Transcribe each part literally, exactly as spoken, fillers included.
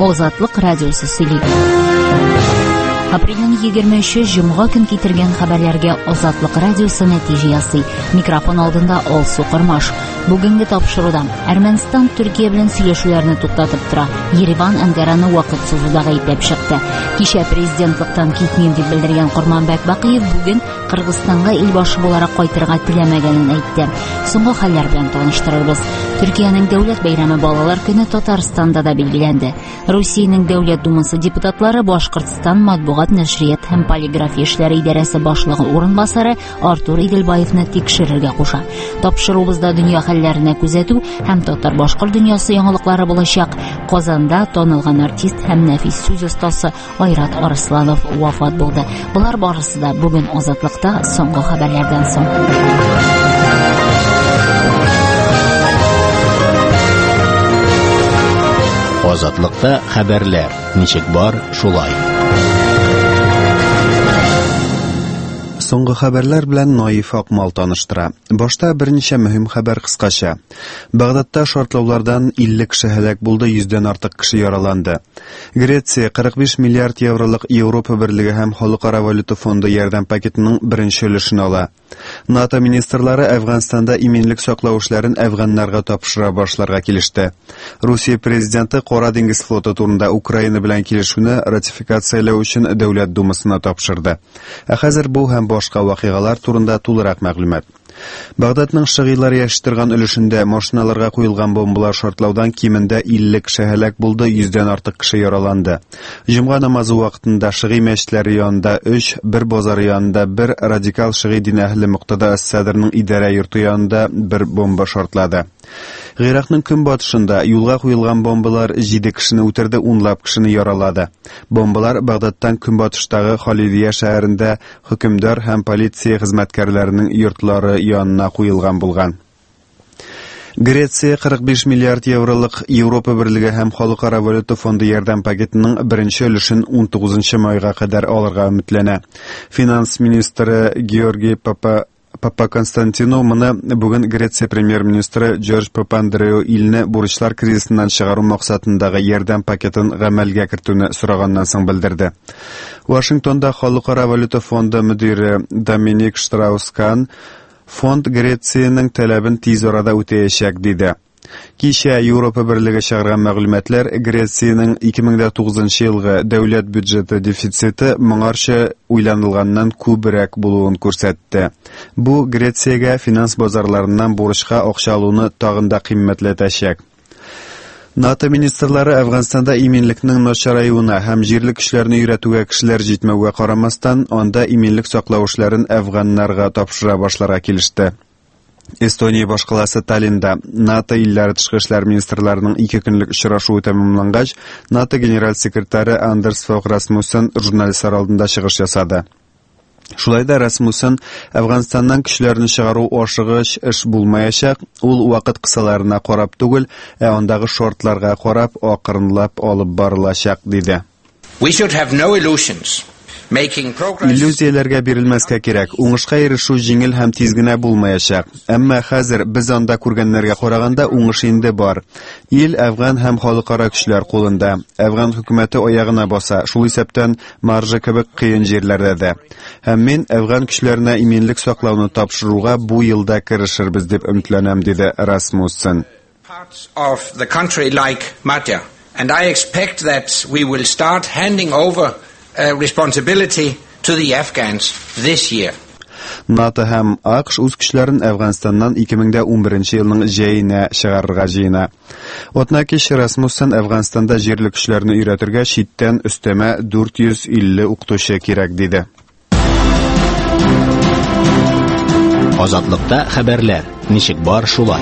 Азатлык радиосы сөйли. Апрельнең егерме өче җомга көн китергән хәбәрләргә Азатлык радиосы нәтиҗә ясый. Микрофон алдында Алсу Кырмаш. Бүгенге тапшыруда Әрмәнстан Төркия белән сөйләшүләрне туктатып тора. Ереван Анкараны вакыт сузуда гаепләп чыкты. Кичә президентлыктан китмим дип белдергән Курманбек Бакыев бүген Кыргызстанга илбашы буларак кайтырга теләмәгәнен әйтте. Соңгы хәлләр белән таныштырырбыз. Төркиянең дәүләт бәйрәме Балалар көне Татарстанда да билгеләнде. Русиянең дәүләт думасы депутатлары Башкортстан матбугат нәшрият һәм полиграфия эшләре идарәсе башлыгы урынбасары Артур Иделбаевны тикшерергә куша. Тапшырубызда дөнья хәлләренә күзәтү һәм татар-башкорт дөньясы яңалыклары булачак. Казанда танылган артист һәм нәфис сүз остасы Айрат Арсланов вафат булды. Булар барысы да бүген Азатлыкта соңгы хәбәрләрдән соң. Азатлыкта хәбәрләр. Ничек бар, шулай. Соңгы хәбәрләр белән Наиф Акмал таныштыра. Башта берничә мөһим хәбәр кыскача. Багдадта шартлаулардан илле кеше һәлак булды, йөздән артык кеше яраланды. Греция кырык биш миллиард евролык Европа берлеге һәм Халыкара валюта фонды ярдәм пакетының беренче өлешен ала. НАТО министрлары Әфганстанда иминлек саклау эшләрен әфганнарга тапшыра башларга килеште. Русия президенты Кара диңгез флоты турында Украина белән килешүне ратификацияләү өчен Дәүләт думасына тапшырды. Ә хәзер бу һәм башка вакыйгалар турында тулырак мәгълүмат. Багдадның шыгыйлар яшьтергән өлешендә машиналарга куелган бомбалар шартлаудан кимендә илле кеше һәлак булды, йөздән артык кеше яраланды. Җомга намазы вакытында шыгый мәчетләре янында өч, бер базар янында бер, радикал шыгый дин әһле Муктада ас-Садрның идарә йорты янында бер бомба шартлады. Гыйракның көнбатышында юлга куелган бомбалар җиде кешене үтерде, унлап кешене яралады. Бомбалар Багдадтан көнбатыштагы Халидия шәһәрендә хөкемдар һәм полиция хезмәткәрләренең йортлары янына куелган булган. Греция кырык биш миллиард евролык Европа берлеге һәм Халыкара валюта фонды ярдәм пакетының беренче өлешен он тугызынчы майга кадәр алырга өметләнә. Финанс министры Георгий Папа Папа Константино моны бүген Греция премьер-министры Джордж Папандреou илне бурычлар кризисыннан чыгару максатындагы ярдәм пакетын гамәлгә кертүне сораганнан соң белдерде. Вашингтонда Халыкара валюта фонды мөдире Доминик Штраус-Кан фонд Грециянең талабын тиз арада үтәячәк диде. Кичә Европа берлеге чыгарган мәгълүматлар Грециянең ике мең тугызынчы елгы дәүләт бюджеты дефициты моңарча уйланылганнан күбрәк булуын күрсәтте. Бу Грециягә финанс базарларыннан бурычка акча алуны тагын да кыйммәтләтәчәк. НАТО министрлары Әфганстанда иминлекнең начараюына һәм җирлек көчләрне өйрәтүгә кешеләр җитмәүгә карамастан, анда иминлек саклау эшләрен әфганнарга тапшыра башларга килеште. Эстония башкаласы Таллинда НАТО илләре тышкы эшләр министрларының ике көнлек очрашуы тәмамлангач, НАТО генераль секретаре Андерс Фог Расмуссен журналистлар алдында чыгыш ясады. Шулай да Расмуссен Әфганстаннан көчләрне чыгару ашыгыч эш булмаячак, ул вакыт кысаларына карап түгел, ә андагы шартларга карап акрынлап алып барылачак диде. We should have no illusions. Иллюзияләргә бирелмәскә кирәк. Уңышка ирешү җиңел һәм тиз генә булмаячак. Әмма хәзер без анда күргәннәргә караганда уңыш инде бар. Ил Әфган һәм халыкара көчләр кулында. Әфган хөкүмәте аягына баса. Шул исәптән маржа кебек кыен җирләрдә дә. Һәм мин Әфган көчләренә иминлек саклауны тапшыруга бу елда керешербез дип өметләнәм, диде Расмуссен. Parts of the country like Madhya, and I expect that we will start handing over Uh, responsibility to the Afghans this year. НАТО һәм АКШ үз көчләрен Әфганстаннан ике мең унберенче елның җәенә чыгарырга җыена. Отнаки Расмуссен Әфганстанда җирлек көчләрне өйрәтергә читтән өстәмә дүрт йөз илле укытучы кирәк диде. Азатлыкта хәбәрләр. Ничек бар, шулай.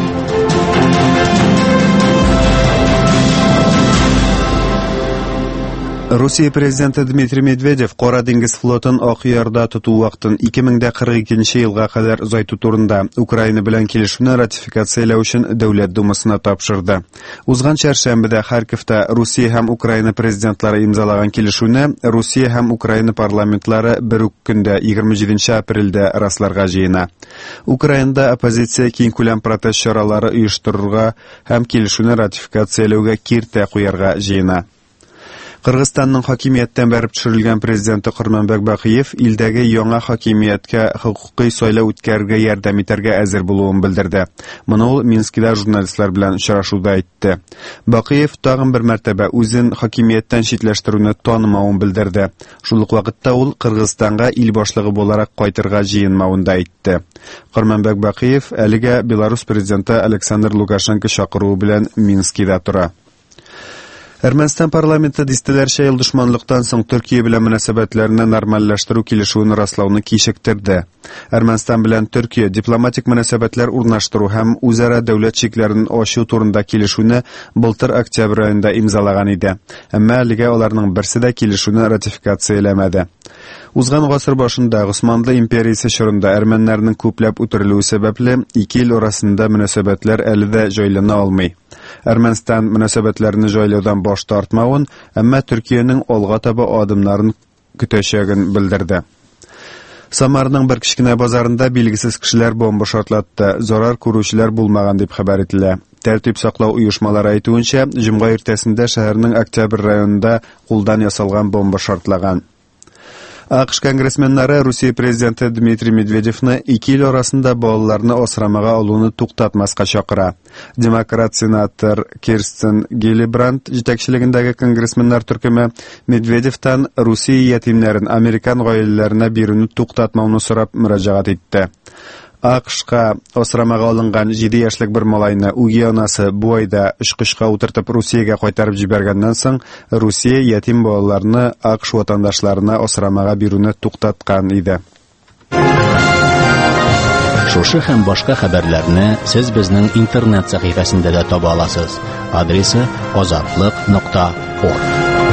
Русия президенты Дмитрий Медведев Кара диңгез флотын Ак ярда тоту вакытын ике мең кырык икенче елга кадәр озайту турында Украина белән килешүне ратификацияләү өчен Дәүләт думасына тапшырды. Узган чәршәмбедә Харьковта Русия һәм Украина президентлары имзалаган килешүне Русия һәм Украина парламентлары бер үк көндә егерме җиденче апрельдә расларга җыена. Украинада оппозиция киң күләм протест чаралары оештырырга һәм килешүне ратификацияләүгә киртә куярга җыена. Кыргызстанның хакимияттан бәреп төшерелгән президенты Курманбек Бакыев илдәге яңа хакимияткә хокукый сайлау үткәрергә ярдәм итәргә әзер булуын белдерде. Моны ул Минскида журналистлар белән очрашуда әйтте. Бакыев тагын бер мәртәбә үзен хакимияттан читләштерүне танымавын белдерде. Шул ук вакытта ул Кыргызстанга ил башлыгы буларак кайтырга җыенмавын да әйтте. Курманбек Бакыев әлегә Беларусь президенты Александр Лукашенко чакыруы белән Минскида тора. Әрмәнстан парламенты дистәләрчә ел дошманлыктан соң Төркия белән мөнәсәбәтләрне нормальләштерү килешүен раслауны кичектерде. Әрмәнстан белән Төркия дипломатик мөнәсәбәтләр урнаштыру һәм үзара дәүләт чикләрен ачу турында килешүне былтыр октябрь аенда имзалаган иде. Әмма әлегә аларның берсе дә килешүне ратификацияләмәде. Узган гасыр башында Госманлы империясе чорында әрмәннәрнең күпләп үтерелүе сәбәпле ике ил арасында мөнәсәбәтләр әле дә җайлана алмый. Әрмәнстан мөнәсәбәтләрне җайлаудан баш тартмавын, әмма Төркиянең алга таба адымнарын көтәчәген белдерде. Самарның бер кичкенә базарында билгесез кешеләр бомба шартлатты. Зарар күрүчеләр булмаган дип хәбәр ителә. Тәртип саклау оешмалары әйтүенчә, җомга иртәсендә шәһәрнең Октябрь районында кулдан ясалган бомба шартлаган. АКШ конгрессменнары Русия президенты Дмитрий Медведевны ике ил арасында балаларны асрамага алуны туктатмаска чакыра. Демократ сенатор Кирстен Гиллибранд җитәкчелегендәге конгрессменнар төркеме Медведевтан Русия ятимнәрен американ гаиләләренә бирүне туктатмауны сорап мөрәҗәгать итте. АКШка асрамага алынган җиде яшьлек бер малайны үги анасы бу айда очкычка утыртып Русиягә кайтарып җибәргәннән соң Русия ятим балаларны АКШ ватандашларына асрамага бирүне туктаткан иде. Шушы һәм башка хәбәрләрне сез безнең интернет сәхифәсендә дә таба аласыз. Адресы азатлык нокта орг.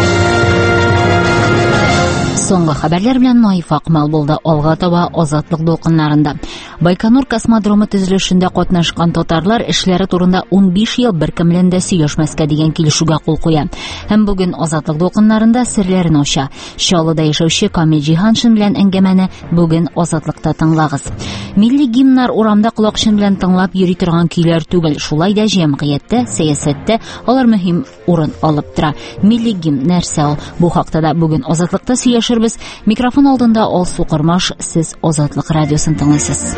Соңгы хәбәрләр белән Наиф Акмал булды. Алга таба азатлык дулкыннарында. Байконур космодромы төзелешендә катнашкан татарлар эшләре турында ун биш ел беркемләндә сөйләшмәскә дигән килешүгә кул куя. Һәм бүген азатлык дулкыннарында серләрен ача. Чаллыда яшәүче Камил Җиһаншин белән әңгәмәне бүген азатлыкта тыңлагыз. Милли гимннар урамда колакчын белән тыңлап йөри торган көйләр түгел. Шулай да җәмгыятьтә, сәясәттә алар мөһим урын алып тора. Милли гимн нәрсә ул? Бу хакта да бүген азатлыкта сөйләшербез. Микрофон алдында Алсу Кырмаш, сез Азатлык радиосын тыңлыйсыз.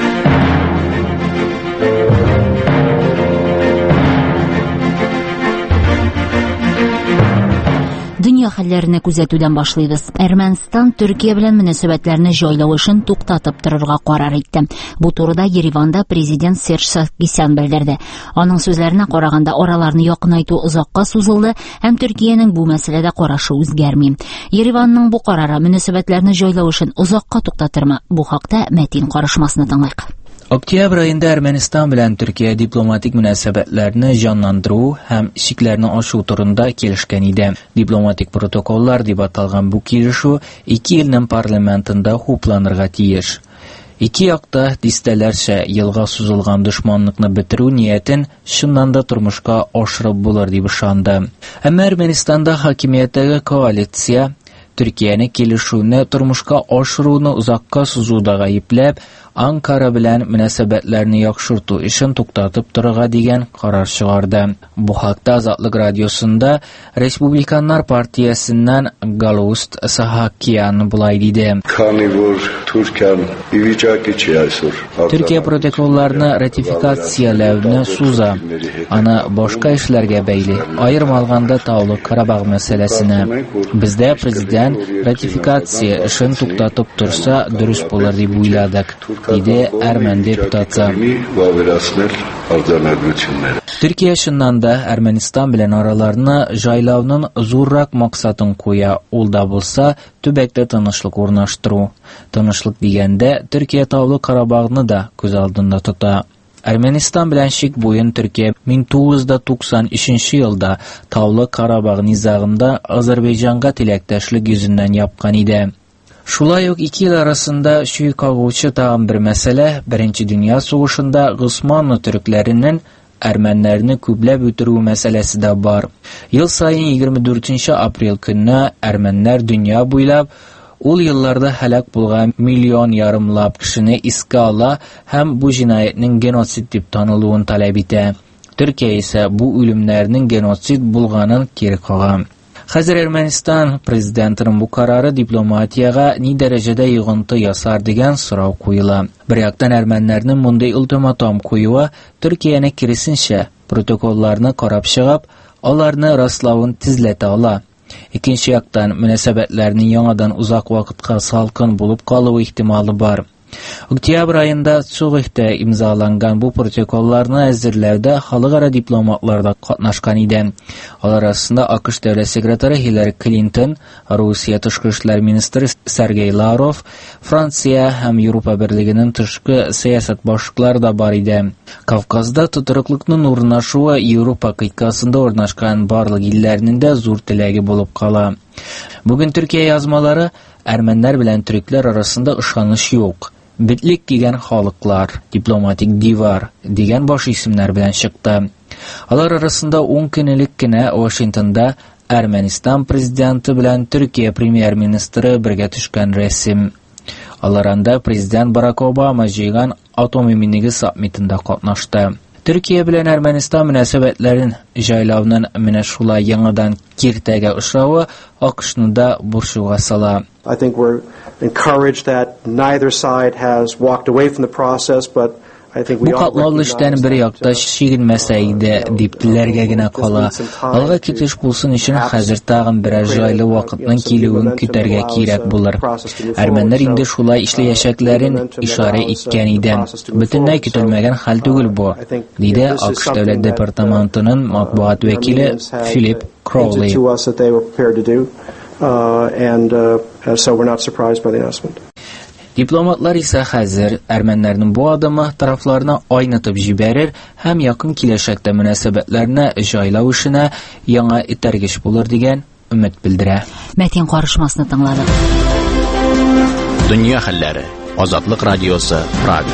Дөнья хәлләренә күзәтүдән башлыйбыз. Әрмәнстан Төркия белән мөнәсәбәтләрне җайлау эшен туктатып торырга карар итте. Бу турыда Ереванда президент Серж Саркисян белдерде. Аның сүзләренә караганда араларны якынайту озакка сузылды һәм Төркиянең бу мәсьәләдә карашы үзгәрми. Ереванның бу карары мөнәсәбәтләрне җайлау эшен озакка туктатырмы? Бу хакта Мәтин карашмасына тыңлыйк. Октябрь айында Әрмәнстан белән Төркия дипломатик мөнәсәбәтләрне җанландыру һәм шикләрне ачу турында килешкән иде. Дипломатик протоколлар дип аталган бу килешү ике илнең парламентында хупланырга тиеш. Ике якта дистәләрчә елга сузылган дошманлыкны бетерү ниятен шуннан да тормышка ашырып булыр дип ышанды. Әмма Әрмәнстанда хакимияттәге коалиция Төркияне килешүне тормышка ашыруны узакка сузуда гаепләп, Анкара белән мөнәсәбәтләрне яхшырту эшен туктатып торырга дигән карар чыгарды. Бу хакта Азатлык радиосында Республиканнар партиясеннән Галуст Сахакиян булай диде. Төркия протоколларны ратификацияләүне суза. Аны башка эшләргә бәйле. Аерым алганда Таулы Карабаг мәсьәләсенә. Бездә президент ратификация эшен туктатып торса дөрес булыр дип уйладык. Диде әрмән депутаты. Төркия шуннан да Әрмәнстан белән араларны җайлауның зуррак максатын куя. Ул да булса төбәктә тынычлык урнаштыру. Тынычлык дигәндә Төркия Таулы Карабагны да күз алдында тота. Әрмәнстан белән шик буен Төркия мең тугыз йөз туксан өченче елда Таулы Карабаг низагында Азәрбайҗанга теләктәшлек йөзеннән япкан иде. Шулай ук ике ил арасында шуй кагучы тагын бер мәсьәлә, Беренче дөнья сугышында Госманлы төрекләренең әрмәннәрне күпләп үтерү мәсьәләсе дә бар. Ел сайын егерме дүртенче апрель көнне әрмәннәр дөнья буйлап ул елларда һәлак булган миллион ярымлап кешене искә ала һәм бу җинаятьнең геноцид дип танылуын таләп итә. Төркия исә бу үлемнәрнең геноцид булганын кире кага. Хәзер Әрмәнстан президентының бу карары дипломатиягә ни дәрәҗәдә йогынты ясар дигән сорау куела. Бер яктан әрмәннәрнең мондый ультиматум куюы Төркияне киресенчә протоколларны карап чыгып, аларны раславын тизләтә ала. Икенче яктан мөнәсәбәтләрнең яңадан узак вакытка салкын булып калуы ихтималы бар. Октябрь айында Цюрихтә имзаланган бу протоколларны әзерләүдә халыкара дипломатлар да катнашкан иде. Алар арасында АКШ дәүләт секретаре Хиллари Клинтон, Русия тышкы эшләр министры Сергей Лавров, Франция һәм Европа берлегенең тышкы сәясәт башлыклары да бар иде. Кавказда тотрыклыкның урнашуы Европа кыйткасында урнашкан барлык илләрнең дә зур теләге булып кала. Бүген Төркия язмалары әрмәннәр белән төрекләр арасында ышаныч юк. Битлек кигән халыклар, дипломатик дивар дигән баш исемнәр белән чыкты. Алар арасында ун көнлек кенә Вашингтонда Әрмәнстан президенты белән Төркия премьер-министры бергә төшкән рәсем. Аларында президент Барак Обама җыйган атом иминлеге саммитында катнашты. Төркия белән Әрмәнстан мөнәсәбәтләрен җайлауның менә шулай яңадан киртәгә ошравы АКШны да борчуга сала. I think we're encouraged that neither side has walked away from the process, but I think we all recognize that bir якта шигенмәсә иде дип теләргә генә кала. Алга китеш булсын өчен хәзер тагын берәр җайлы вакытның килүен көтәргә кирәк булыр. Әрмәннәр инде шулай эшләячәкләрен ишарә иткән иде. Бөтенләй көтелмәгән хәл түгел бу, диде АКШ дәүләт департаментының матбугат вәкиле Филипп Кроули. Uh, and uh, so we're not surprised by the announcement. Дипломатлар исә хәзер әрмәннәрнең бу адымы тарафларны айнытып җибәрер һәм якын киләчәктә мөнәсәбәтләрне җайлау эшенә яңа этәргеч булыр дигән өмет белдерә. Мәтин карышмасны тыңладык. Дөнья хәлләре. Азатлык радиосы Прага.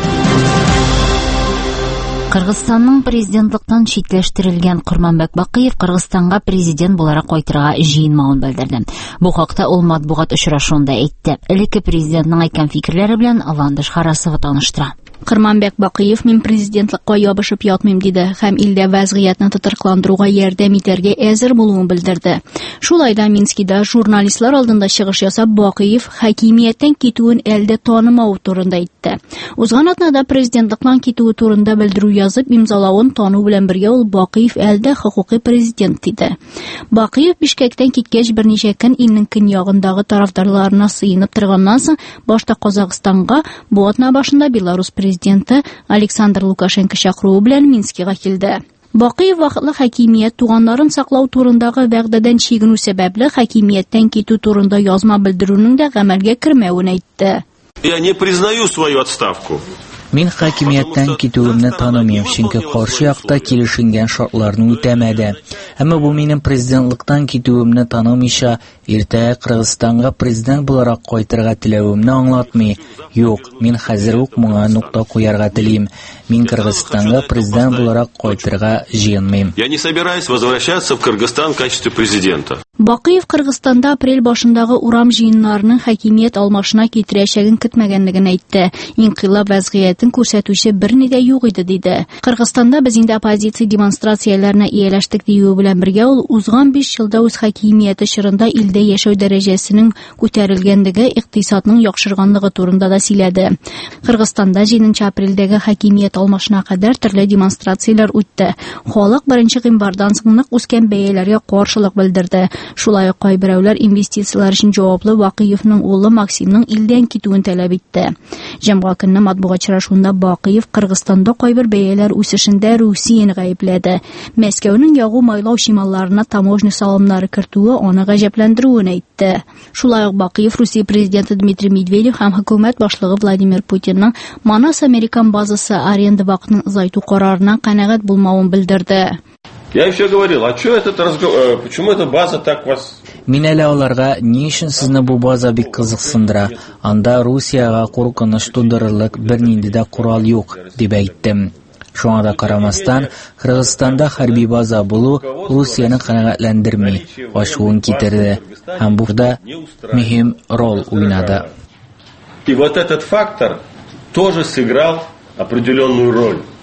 Кыргызстанның президентлыктан читләштерелгән Курманбек Бакыев Кыргызстанга президент буларак кайтырга җыенмавын белдерде. Бу хакта ул матбугат очрашуында әйтте. Элекке президентның әйткән фикерләре белән Ландыш Харасова таныштыра. Курманбек Бакыев мин президентлыкка ябышып ятмыйм диде һәм илдә вазгыятьне тотыркландыруга ярдәм итәргә әзер булуын белдерде. Шулай да Минскида журналистлар алдында чыгыш ясап Бакыев хакимияттән китүен әлдә танымау турында әйтте. Узган атнада президентлыктан китүе турында белдерү язып имзалавын тану белән бергә ул Бакыев әлдә хукукый президент диде. Бакыев Бишкектән киткәч берничә көн илнең көньягындагы тарафдарларына сыенып торганнан соң башта Казакъстанга, бу атна башында Беларусь президенты Александр Лукашенко чакыруы белән Минскига килде. Бакыев вакытлы хакимият туганнарын саклау турындагы вәгъдәдән чигенү сәбәпле хакимияттән китү турында язма белдерүнең дә гамәлгә кермәвен әйтте. Я не признаю свою отставку. Мин хакимияттән китүемне танымыйм, чөнки каршы якта килешенгән шартларны үтәмәде. Әмма бу минем президентлыктан китүемне танымыйча, иртәгә Кыргызстанга президент буларак кайтырга теләвемне аңлатмый. Юк, мин хәзер үк моңа нукта куярга телим. Мин Кыргызстанга президент буларак кайтырга җыенмыйм. Я не собираюсь возвращаться в Кыргызстан в качестве президента. Бакыев Кыргызстанда апрель башындагы урам җыеннарының хакимият алмашына китерәчәген көтмәгәнлеген әйтте. Инкыйлаб вазгыятын күрсәтүче берни дә юк иде диде. Кыргызстанда без инде оппозиция демонстрацияләренә ияләштек диюе белән бергә ул узган биш елда үз хакимияте чорында илдә яшәү дәрәҗәсенең күтәрелгәнлеге, икътисадның яхшырганлыгы турында да сөйләде. Кыргызстанда җиденче апрельдәге хакимият алмашына кадәр төрле демонстрацияләр үтте. Халык беренче гыйнвардан соң нык үскән бәяләргә каршылык белдерде. Шулай ук кайберәүләр инвестицияләр өчен җаваплы Бакыевның улы Максимның илдән китүен таләп итте. Җәмгыя көнне матбугат очрашуында Бакыев Кыргызстанда кайбер бәяләр үсешендә Русияны гаепләде. Мәскәүнең ягу майлау шималларына таможня салымнары кертүе аны гаҗәпләндерүен әйтте. Шулай ук Бакыев Русия президенты Дмитрий Медведев һәм хөкүмәт башлыгы Владимир Путинның Манас Американ базасы аренда вакытын озайту карарына канәгать булмавын белдерде. Я еще говорил, а что этот разговор, почему эта база так вас... Мин әле аларга ни өчен сезне бу база бик кызыксындыра? Анда Русияга куркыныч тудырырлык бернинди дә курал юк, дип әйттем. Шуңа да карамастан, Кыргызстанда хәрби база булу Русияны канәгатьләндерми, ачуын китерде һәм burada мөһим роль уйнады. И вот этот фактор тоже сыграл определенную роль.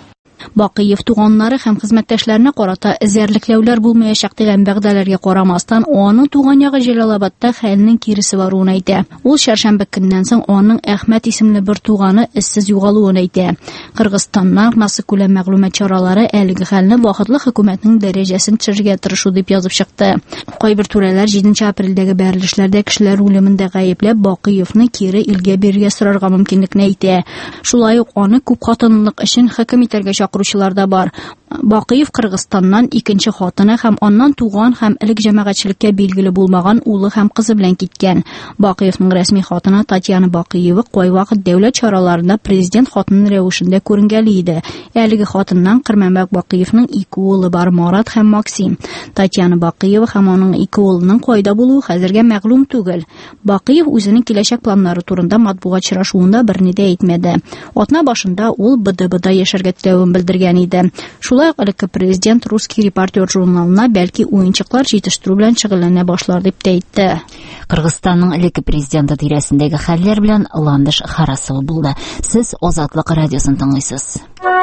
Бакыев туганнары һәм хезмәттәшләренә карата эзәрлекләүләр булмаячак дигән вәгъдәләргә карамастан, аның туган ягы Җәлалабадта хәлнең киресе баруын әйтә. Ул чәршәмбе көннән соң аның Әхмәт исемле бер туганы эзсез югалуын әйтә. Кыргызстаннан массый күләм мәгълүмат чаралары әлеге хәлне вакытлы хөкүмәтнең дәрәҗәсен төшерергә тырышу дип язып чыкты. Кайбер түрәләр җиденче апрельдәге бәрелешләрдә кешеләр үлемендә гаепләп Бакыевны кире илгә бирергә сорарга мөмкинлекне әйтә. Шулай ук аны күп хатынлык өчен хөкем итәргә чакыручылар да бар. Бакыев Кыргызстаннан икенче хатыны һәм аннан туган һәм элек җәмәгатьчелеккә билгеле булмаган улы һәм кызы белән киткән. Бакыевның рәсми хатыны Татьяна Бакыева кайвакыт дәүләт чараларында президент хатыны рәвешендә күренгәли иде. Әлеге хатыннан Кырмәмәк Бакыевның ике улы бар, Марат һәм Максим. Татьяна Бакыева һәм аның ике улының кайда булуы хәзергә мәгълүм түгел. Бакыев үзенең киләчәк планнары турында матбугат очрашуында берни дә әйтмәде. Атна башында ул бэ дэ бэда яшәргә теләвен белдергән иде. Шулай ук элекке президент Русский репортер журналына бәлки уенчыклар җитештерү белән шөгыльләнә башлар дип тә әйтте. Кыргызстанның элекке президенты тирәсендәге хәлләр белән Ландыш Харасова булды. Сез Азатлык радиосын тыңлыйсыз.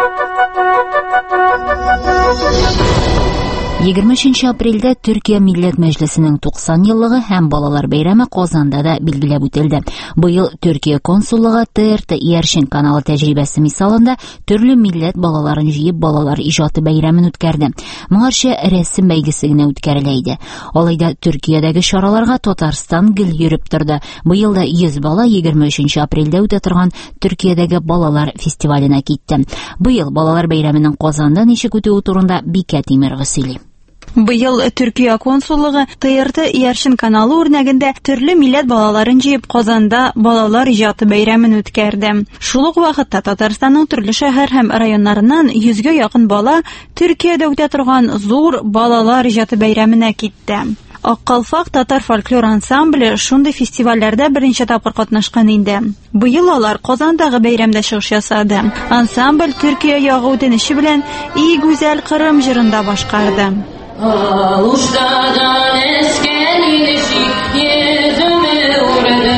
егерме өченче апрельдә Төркия Милләт Мәҗлесенең туксан еллыгы һәм балалар бәйрәме Казанда да билгеләп үтелде. Быел Төркия консуллыгы тэ эр тэ Ияршин каналы тәҗрибәсе мисалында төрле милләт балаларын җыеп балалар иҗаты бәйрәмен үткәрде. Моңарча рәсем бәйгесе генә үткәрелә иде. Алайда Төркиядәге чараларга Татарстан гел йөреп торды. Быел да йөз бала егерме өченче апрельдә үтә торган Төркиядәге балалар фестиваленә китте. Быел балалар бәйрәменең Казанда ничек үтүе турында Бикә Тимерова сөйли. Быел Төркия консуллыгы тэ эр тэ Ияршин каналы үрнәгендә төрле милләт балаларын җыеп Казанда балалар иҗаты бәйрәмен үткәрде. Шул ук вакытта Татарстанның төрле шәһәр һәм районнарыннан йөзгә якын бала Төркиядә үтә торган зур балалар иҗаты бәйрәменә китте. Аккалфак татар фольклор ансамбле шундый фестивальләрдә беренче тапкыр катнашкан инде. Быел алар Казандагы бәйрәмдә чыгыш ясады. Ансамбль Төркия ягы үтенече белән и гүзәл Кырым җырында башкарды. Алуштадан эскән инеши йөзүме үрдә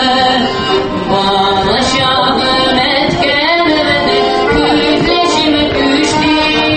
Бала чагым әткән өмәне күзлешиме күшти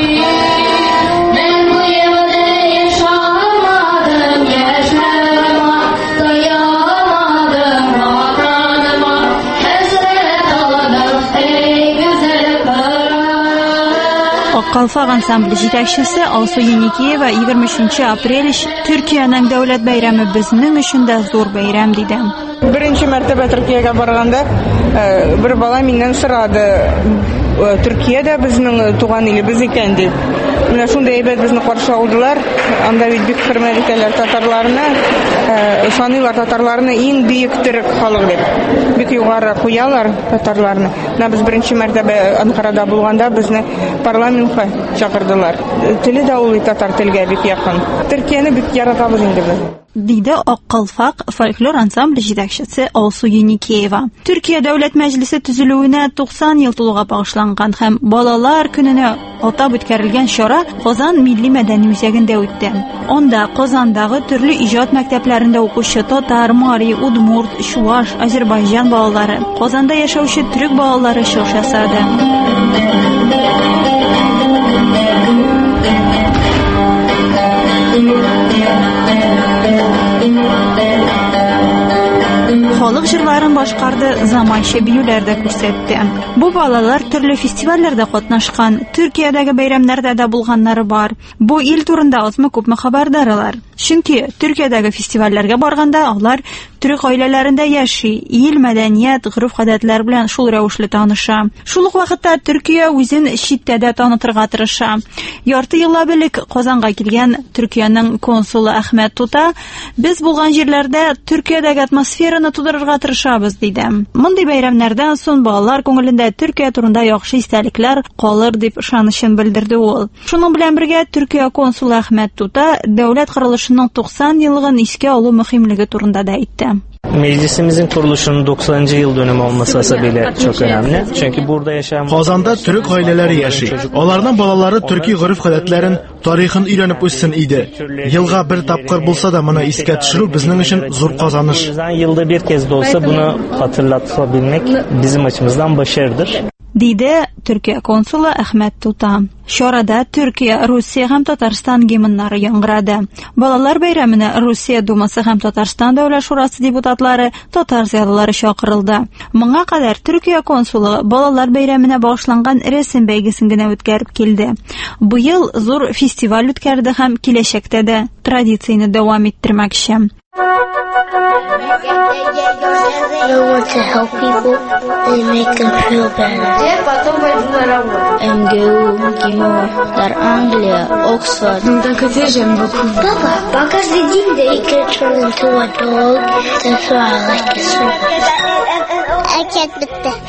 Мен бу елда яшамадым яшәмә таямадым ватаныма хәзрәт аладым эй гүзәл Кырым. Аккалфак ансамбле җитәкчесе Алсу Еникеева егерме өченче апрель Төркиянең дәүләт бәйрәме безнең өчен дә зур бәйрәм диде. Беренче мәртәбә Төркиягә барганда бер бала миннән сорады, Төркиядә безнең туган илебез икән дип. Менә шундый әйбәт безне каршы алдылар. Анда бит бик хөрмәт итәләр татарларны, саныйлар татарларны иң бөек төрек халык дип. Бик югары куялар татарларны. Менә без беренче мәртәбә Анкарада булганда безне парламентка чакырдылар. Теле дә ул татар телгә бик якын. Төркияне бик яратабыз инде без. Диде Аккалфак фольклор ансамбле җитәкчесе Алсу Еникеева. Төркия дәүләт мәҗлесе төзелүенә туксан ел тулуга багышланган һәм балалар көненә атап үткәрелгән чара Казан милли мәдәни үзәгендә үтте. Анда Казандагы төрле иҗат мәктәпләрендә укучы татар, мари, удмурт, чуаш, Азәрбайҗан балалары, Казанда яшәүче төрек балалары чыгыш ясады. Халык җырларын башкарды, заманча биюләрдә күрсәтте. Бу балалар төрле фестивальләрдә катнашкан, Төркиядәге бәйрәмнәрдә дә булганнары бар. Бу ил турында азмы күпме хәбәрдарлар. Чөнки Төркиядәге фестивальләргә барганда алар төрек гаиләләрендә яши, ил мәдәният, гореф-гадәтләр белән шул рәвешле таныша. Шул ук вакытта Төркия үзен читтә дә танытырга тырыша. Ярты еллап элек Казанга килгән Төркиянең консулы Әхмәт Тута без булган җирләрдә Төркиядәге атмосфераны тудырырга тырышабыз диде. Мондый бәйрәмнәрдән соң балалар күңелендә Төркия турында яхшы истәлекләр калыр дип ышанычын белдерде ул. Шуның белән бергә Төркия консулы Әхмәт Тута дәүләт корылышының туксан еллыгын искә алу мөһимлеге турында да әйтте. Meclisimizin kuruluşunun doksanıncı yıl dönümü olması hasebiyle çok önemli. Çünkü burada yaşayan Kazanda Türk aileleri yaşıyor. Onlardan balaları Türkiye görüf-гадәтләрен, tarixini öğrenip üstün idi. Yılga bir tapkır bulsa da bunu iske düşürü bizim için zor kazanış. Yılda bir kez de olsa bunu hatırlatabilmek bizim açımızdan başarıdır. диде Төркия консулы Әхмәт Тута. Чарада Төркия, Русия һәм Татарстан гимннары яңгырады. Балалар бәйрәменә Русия Думасы һәм Татарстан Дәүләт шурасы депутатлары, татар зыялылары чакырылды. Моңа кадәр Төркия консулы балалар бәйрәменә багышланган рәсем бәйгесен генә үткәреп килде. Быел зур фестиваль үткәрде һәм киләчәктә дә традицияне дәвам иттермәкче. I want to help people and make them feel better. M G U, ГИМО, Англия, Оксфорд. Papa, по каждый день they can turn into a dog. That's why I like it so much. I can't do that.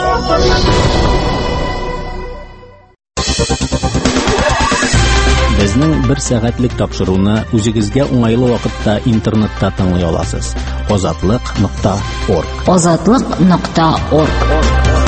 Безнең бер сәгатьлек тапшыруны үзегезгә уңайлы вакытта интернетта тыңлый аласыз. озатлык нокта орг. озатлык нокта орг.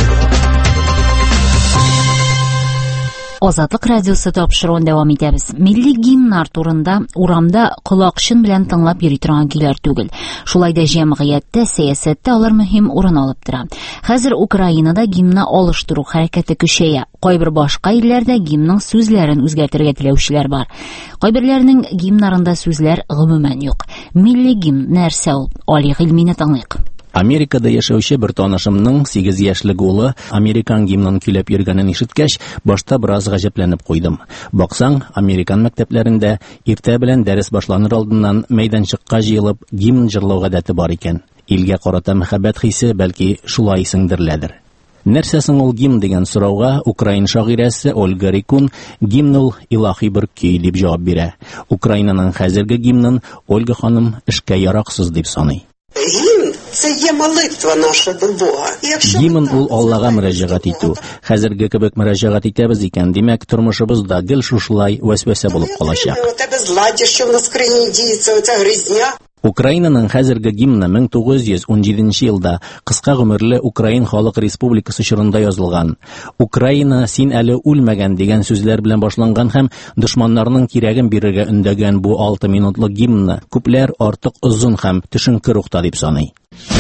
Азатлык радиосы тапшыруын дәвам итәбез. Милли гимннар турында урамда колакчын белән тыңлап йөри торган көйләр түгел. Шулай да җәмгыятьтә, сәясәттә алар мөһим урын алып тора. Хәзер Украинада гимнны алыштыру хәрәкәте көчәя. Кайбер башка илләрдә гимнның сүзләрен үзгәртергә теләүчеләр бар. Кайберләрнең гимннарында сүзләр гомумән юк. Милли гимн нәрсә ул? Али гыйльмине тыңлыйк. Америкада яшәүче бер танышымның сигез яшьлек улы американ гимнын көйләп йөргәнен ишеткәч, башта бераз гаҗәпләнеп куйдым. Баксаң, американ мәктәпләрендә иртә белән дәрес башланыр алдыннан мәйданчыкка җыелып гимн җырлау гадәте бар икән. Илгә карата мәхәббәт хисе бәлки шулай сеңдереләдер. Нәрсә соң ул гимн дигән сорауга Украин шагыйрәсе Ольга Рикун гимн ул илаһи бер көй дип җавап бирә. Украинаның хәзерге гимнын Ольга ханым эшкә яраксыз дип саный. Це є молитва наша до Бога. Гимн ул Аллага мөрәҗәгать итү. Хәзерге кебек мөрәҗәгать итәбез икән, димәк, тормышыбызда гел шушылай вәсвәсә булып калачак. Украинаның хәзерге гимны мең тугыз йөз ун җиденче елда кыска гомерле Украин Халык Республикасы чорында язылган. Украина син әле үлмәгән дигән сүзләр белән башланган һәм дошманнарның кирәген бирергә өндәгән бу алты минутлык гимнны күпләр артык озын һәм төшенке рухта дип саный.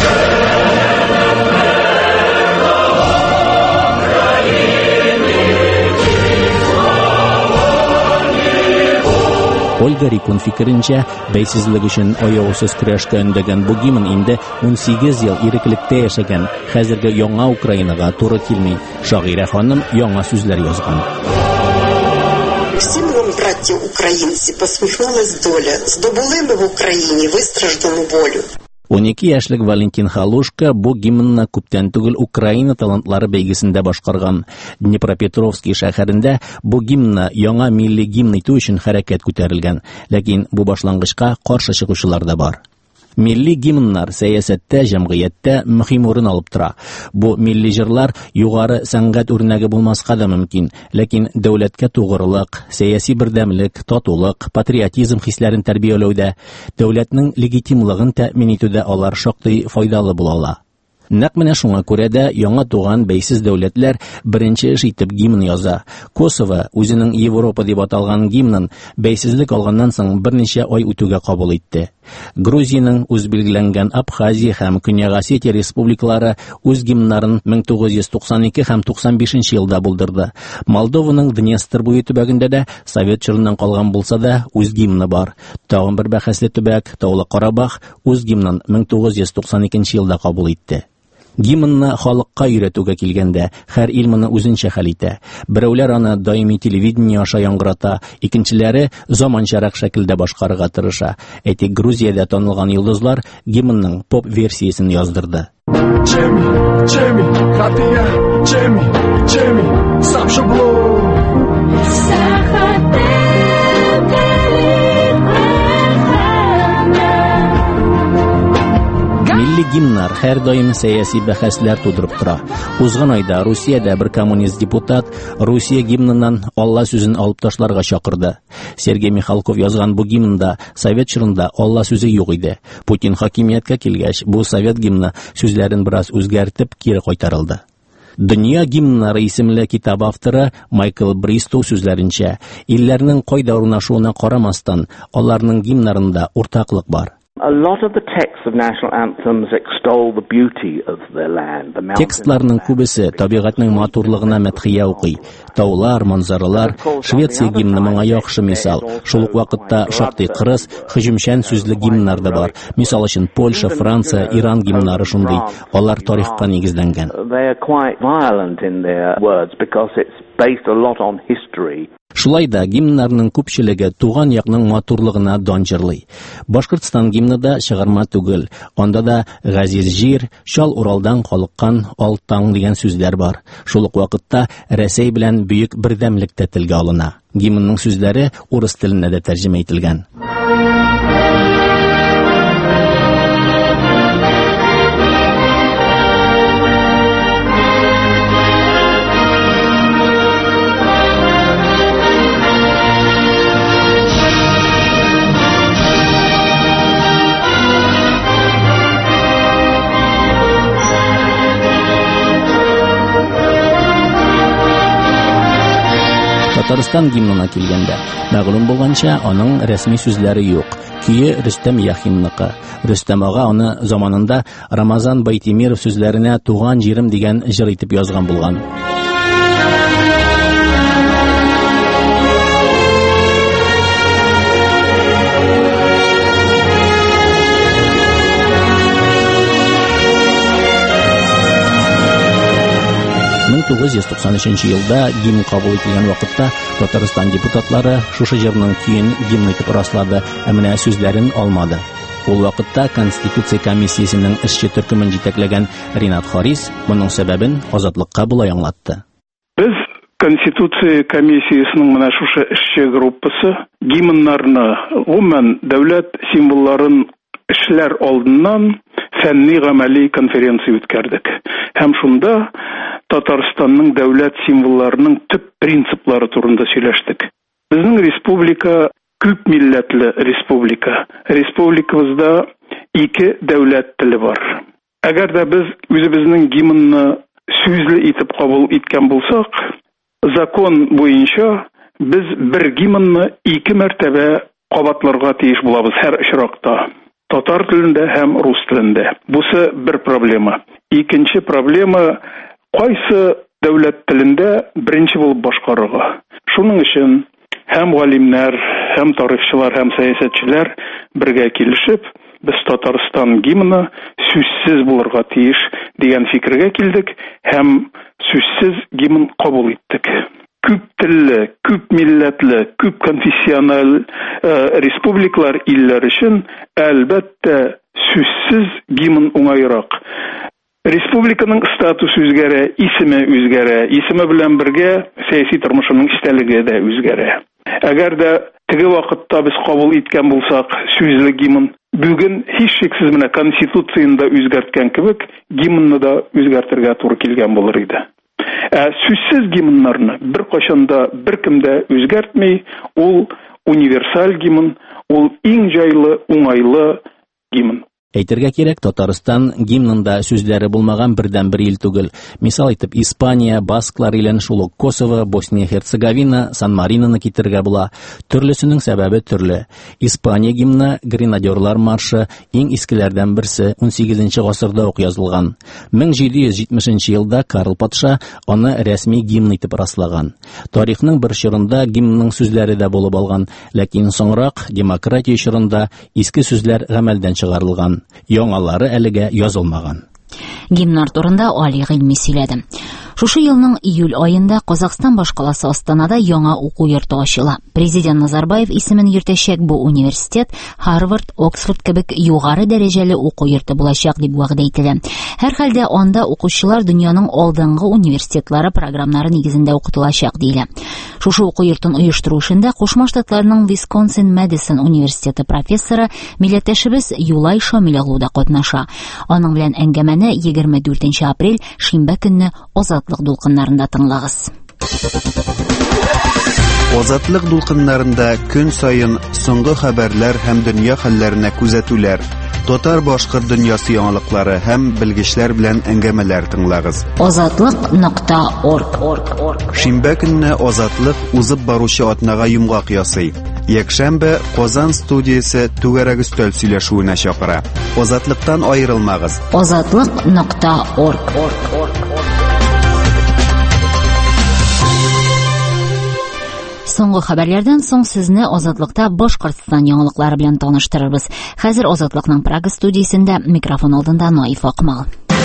Ольга Рикун фикеренчә, бәйсезлек өчен аяусыз көрәшкә өндәгән бу гимн инде ун сигез ел иреклектә яшәгән хәзерге яңа Украинага туры килми. Шагыйрә ханым яңа сүзләр язган. Всім вам, браті українці, посміхнулась доля. Здобули ми в Україні вистраждану волю. унике яшьлек Валентин Халушка бу гимнны күптән түгел Украина талантлары бәйгесендә башкарган. Днепропетровский шәһәрендә бу гимнны яңа милли гимн итү өчен хәрәкәт күтәрелгән, ләкин бу башлангычка каршы чыгучылар да бар. Милли гимннар сәясәттә, җәмгыятьтә мөһим урын алып тора. Бу милли җырлар югары сәнгать үрнәге булмаска да мөмкин, ләкин дәүләткә тугрылык, сәяси бердәмлек, татулык, патриотизм хисләрен тәрбияләүдә, дәүләтнең легитимлыгын тәэмин итүдә алар шактый файдалы булалар. Нәкъ менә шуңа күрә дә яңа туган бәйсез дәүләтләр беренче эш итеп гимн яза. Косово үзенең Европа дип аталган гимнын бәйсезлек алганнан соң берничә ай үтүгә кабул итте. Грузиянең үз билгеләнгән Абхазия һәм Көньяк Осетия республикалары үз гимннарын мең тугыз йөз туксан ике һәм туксан бишенче елда булдырды. Молдованың Днестр буе төбәгендә дә Совет чорыннан калган булса да үз гимны бар. Тагын бер бәхәсле төбәк Таулы Карабах үз гимнын мең тугыз йөз туксан икенче елда кабул итте. Гимнны халыкка өйрәтүгә килгәндә, һәр ил моны үзенчә хәл итә. Берәүләр аны даими телевидение аша яңгырата, икенчеләре заманчарак шәкелдә башкарырга тырыша. Әйтик, Грузиядә танылган йолдызлар гимнның поп версиясын яздырды. Джемми, Джемми, хатия, Джемми, Джемми, сам шаблон. Милли гимннар һәр даим сәяси бәхәсләр тудырып тора. Узган айда Русиядә бер коммунист депутат Русия гимнынан Алла сүзен алып ташларга чакырды. Сергей Михалков язган бу гимнда Совет чорында Алла сүзе юк иде. Путин хакимияткә килгәч, бу Совет гимны сүзләрен бераз үзгәртеп кире кайтарылды. Дөнья гимннары исемле китап авторы Майкл Бристоу сүзләренчә, илләрнең кайда урнашуына карамастан, аларның гимннарында уртаклык бар. Текстларның күбесе табигатьнең матурлыгына мәдхия укый. Таулар, манзаралар, Швеция гимны моңа яхшы мисал. Шул ук вакытта шактый кырыс, һөҗүмчән сүзле гимннар да бар. Мисал өчен Польша, Франция, Иран гимннары шундый. Алар тарихка нигезләнгән. Шулай да гимннарның күпчелеге туган якның матурлыгына дан җырлый. Башкортстан гимны да чыгарма түгел. Анда да газиз җир, чал Уралдан калыккан алтаң дигән сүзләр бар. Шул ук вакытта Рәсәй белән бөек бердәмлек тә телгә алына. Гимнның сүзләре урыс теленә дә тәрҗемә ителгән. Татарстан гимнына килгәндә, мәгълүм булганча, аның рәсми сүзләре юк. Көе Рөстәм Яхинныкы. Рөстәм ага аны заманында Рамазан Байтимиров сүзләренә туган җирем дигән җыр итеп язган булган. мең тугыз йөз туксан өченче елда гимн кабул ителгән вакытта Татарстан депутатлары шушы җырның көен гимн итеп раслады, ә менә сүзләрен алмады. Ул вакытта Конституция комиссиясенең эшче төркемен җитәкләгән Ринат Харис моның сәбәбен Азатлыкка булай аңлатты. Без Конституция комиссиясенең менә шушы эшче группасы гимннарны, гомумән дәүләт символларын эшләр алдыннан фәнни-гамәли конференция үткәрдек. Һәм шунда Татарстанның дәүләт символларының төп принциплары турында сөйләштек. Безнең республика күп милләтле республика. Республикабызда ике дәүләт теле бар. Әгәр дә без үзебезнең гимнны сүзле итеп кабул иткән булсак, закон буенча без бер гимнны ике мәртәбә кабатларга тиеш булабыз һәр очракта. Татар телендә һәм рус телендә. Бусы бер проблема. Икенче проблема кайсы дәүләт телендә беренче булып башкарырга. Шуның өчен һәм галимнәр, һәм тарихчылар, һәм сәясәтчеләр бергә килешеп, без Татарстан гимны сүзсез булырга тиеш дигән фикергә килдек һәм сүзсез гимн кабул иттек. Күп телле, күп милләтле, күп конфессиональ э, республикалар илләр өчен әлбәттә сүзсез гимн уңайрак. Республиканың статусы үзгәрә, исеме үзгәрә, исеме белән бергә сәяси тормышының истәлеге дә үзгәрә. Әгәр дә теге вакытта без кабул иткән булсак сүзле гимн, бүген һичшиксез менә Конституцияны да үзгәрткән кебек, гимнны да үзгәртергә туры килгән булыр иде. Ә сүзсез гимннарны бер кашанда беркем дә үзгәртми, ул универсаль гимн, ул иң җайлы, уңайлы гимн. Әйтергә кирәк, Татарстан гимнында сүзләре булмаган бердән бер ил түгел. Мисал итеп, Испания, Басклар илен, шул ук Косово, Босния-Херцеговина, Сан-Маринаны китергә була. Төрлесенең сәбәбе төрле. Испания гимны Гренадерлар маршы иң искеләрдән берсе, унсигезенче гасырда ук язылган. мең җиде йөз җитмешенче елда Карл патша аны рәсми гимн итеп раслаган. Тарихның бер чорында гимнның сүзләре дә булып алган, ләкин соңрак демократия чорында иске сүзләр гамәлдән чыгарылган. Яңалары әлегә язылмаган. Гимннар турында Али Гыйльми сөйләде. Шушы елның июль айында Казакстан башкаласы Астанада яңа уку йорты ачыла. Президент Назарбаев исемен йөртәчәк бу университет Harvard, Oxford кебек югары дәрәҗәле уку йорты булачак дип вәгъдә ителә. Һәр хәлдә анда укучылар дөньяның алдынгы университетлары програмнары нигезендә укытылачак диелә. Шушы уку йортын оештыру эшендә Кушма Штатларның Wisconsin-Madison университеты профессоры милләттәшебез Юлай Шамил агу да катнаша. Аның белән әңгәмәне егерме дүртенче апрель шимбә көнне Азатлык дулкыннарында тыңлагыз. Азатлык дулкыннарында көн сайын соңгы хәбәрләр һәм дөнья хәлләренә күзәтүләр, татар башкорт дөньясы яңалыклары һәм белгечләр белән әңгәмәләр тыңлагыз. азатлык нокта орг. Шимбә көнне Азатлык узып баручы атнага йомгак ясый. Якшәмбе Казан студиясе түгәрәк өстәл сөйләшүенә чакыра. Азатлыктан аерылмагыз. Азатлык нокта орг. Соңгы хәбәрләрдән соң сезне Азатлыкта Башкортстан яңалыклары белән таныштырырбыз. Хәзер Азатлыкның Прага студиясендә микрофон алдында Наиф Акмал.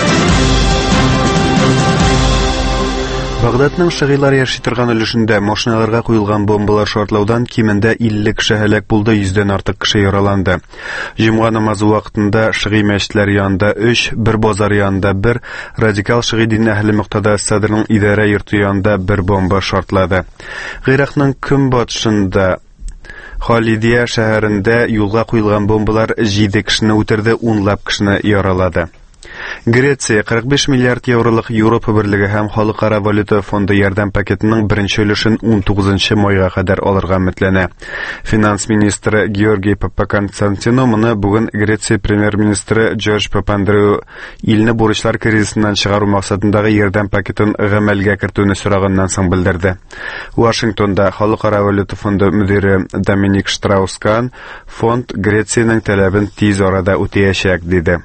Багдадның шагыйлар яши торган өлешендә машиналарга куелган бомбалар шартлаудан кимендә илле кеше һәлак булды, йөздән артык кеше яраланды. Җомга намазы вакытында шыгый мәчетләр янында өч, бер базар янында бер, радикал шыгый дин әһле Мөхтәдә Садрның идарә йорты янында бер бомба шартлады. Гыйракның көнбатышында Халидия шәһәрендә юлга куелган бомбалар җиде кешене үтерде, унлап кешене яралады. Греция кырык биш миллиард евролык Европа берлеге һәм Халыкара валюта фонды ярдәм пакетының беренче өлешен ун тугызынчы майга кадәр алырга өметләнә. Финанс министры Георгий Папаконстантино моны бүген Греция премьер-министры Джордж Папандреу илне бурычлар кризисыннан чыгару максатындагы ярдәм пакетын гамәлгә кертүне сораганнан соң белдерде. Вашингтонда Халыкара валюта фонды мөдире Доминик Штраус-Кан фонд Грециянең талабын тиз арада үтәячәк диде.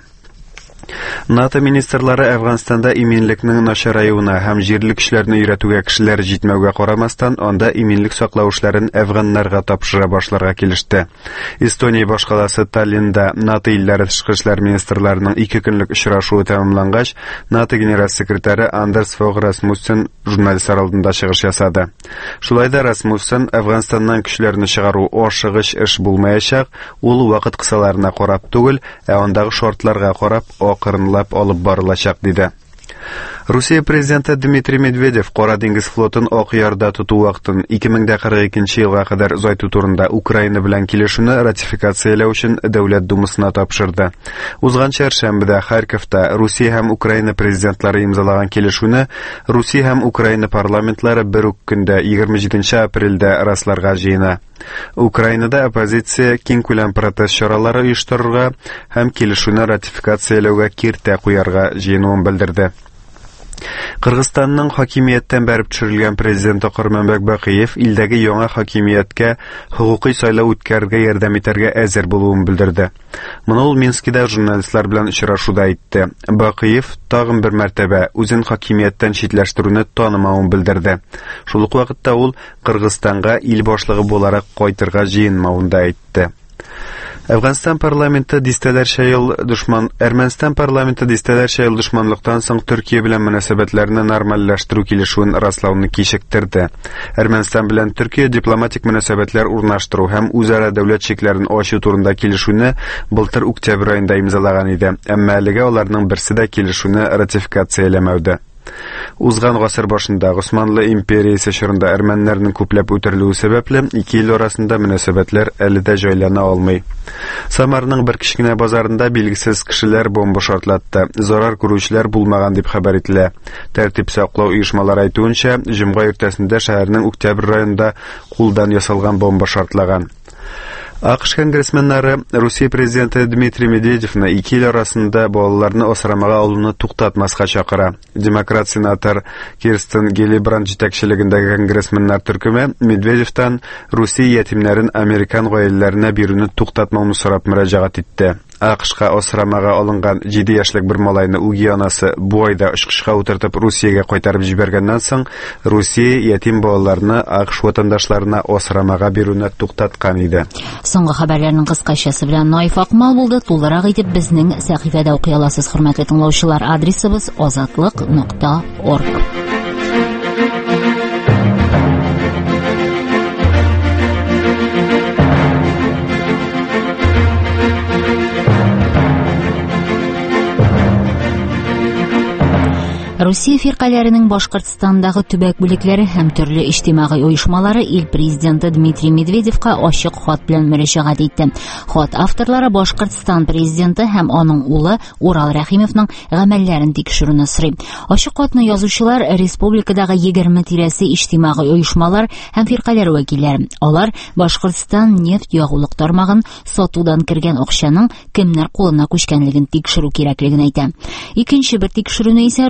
НАТО министрлары Әфганстанда иминлекнең начараюына һәм җирле көчләрне өйрәтүгә кешеләр җитмәүгә карамастан, анда иминлек саклау эшләрен әфганнарга тапшыра башларга килеште. Эстония башкаласы Таллинда НАТО илләре тышкы эшләр министрларының ике көнлек очрашуы тәмамлангач, НАТО генераль секретаре Андерс Фог Расмуссен журналистлар алдында чыгыш ясады. Шулай да Расмуссен Әфганстаннан көчләрне чыгару ашыгыч эш булмаячак, ул вакыт кысаларына карап түгел, ә андагы шартларга карап акырынлап алып барылачак диде. Русия президенты Дмитрий Медведев Кара диңгез флотын Ак ярда тоту вакытын ике мең кырык икенче елга кадәр озайту турында Украина белән килешүне ратификацияләү өчен Дәүләт Думасына тапшырды. Узган чәршәмбедә Харьковта Русия һәм Украина президентлары имзалаган килешүне Русия һәм Украина парламентлары бер үк көндә егерме җиденче апрельдә расларга җыена. Украинада оппозиция киң күләм протест чаралары оештырырга һәм килешүне ратификацияләүгә киртә куярга җыенуын белдерде. Кыргызстанның хакимияттән бәреп төшерелгән президенты Кырманбек Бакыев илдәге яңа хакимияткә хукукый сайлау үткәрергә ярдәм итәргә әзер булуын белдерде. Моны ул Минскида журналистлар белән очрашуда әйтте. Бакыев тагын бер мәртәбә үзен хакимияттән читләштерүне танымавын белдерде. Шул ук вакытта ул Кыргызстанга ил башлыгы буларак кайтырга җыенмавын да әйтте. Әфганстан парламенты дистәләрчә ел дошман Әрмәнстан парламенты дистәләрчә ел дошманлыктан соң Төркия белән мөнәсәбәтләрне нормальләштерү килешүен раслауны кичектерде. Әрмәнстан белән Төркия дипломатик мөнәсәбәтләр урнаштыру һәм үзара дәүләт чикләрен ачу турында килешүне былтыр октябрь аенда имзалаган иде. Әмма әлегә аларның берсе дә килешүне ратификацияләмәүде. Узган гасыр башында Госманлы империясе чорында әрмәннәрнең күпләп үтерелүе сәбәпле ике ил арасында мөнәсәбәтләр әле дә җайлана алмый. Самарның бер кичкенә базарында билгесез кешеләр бомба шартлатты. Зарар күрүчеләр булмаган дип хәбәр ителә. Тәртип саклау оешмалары әйтүенчә, җомга иртәсендә шәһәрнең Октябрь районында кулдан ясалган бомба шартлаган. АКШ конгрессменнары Русия президенты Дмитрий Медведевны ике ил арасында балаларны асрамага алуны туктатмаска чакыра. Демократ сенатор Кирстен Гиллибранд җитәкчелегендәге конгрессменнар төркеме Медведевтан Русия ятимнәрен американ гаиләләренә бирүне туктатмауны сорап мөрәҗәгать итте. АКШка асрамага алынган җиде яшьлек бер малайны үги анасы бу айда очкычка утыртып Русиягә кайтарып җибәргәннән соң Русия ятим балаларны АКШ ватандашларына асрамага бирүне туктаткан иде. Соңгы хәбәрләрнең кыскачасы белән Наиф Акмал булды. Тулырак итеп безнең сәхифәдә укый аласыз, хөрмәтле тыңлаучылар. Адресыбыз азатлык нокта орг. Русия фиркаләренең Башкортстандагы төбәк бүлекләре һәм төрле иҗтимагый оешмалары ил президенты Дмитрий Медведевка ачык хат белән мөрәҗәгать итте. Хат авторлары Башкортстан президенты һәм аның улы Урал Рәхимовның гамәлләрен тикшерүне сорый. Ачык хатны язучылар республикадагы егерме тирәсе иҗтимагый оешмалар һәм фиркаләр вәкилләре. Алар Башкортстан нефть ягулык тармагын сатудан кергән акчаның кемнәр кулына күчкәнлеген тикшерү кирәклеген әйтә. Икенче бер тикшерүне исә Русия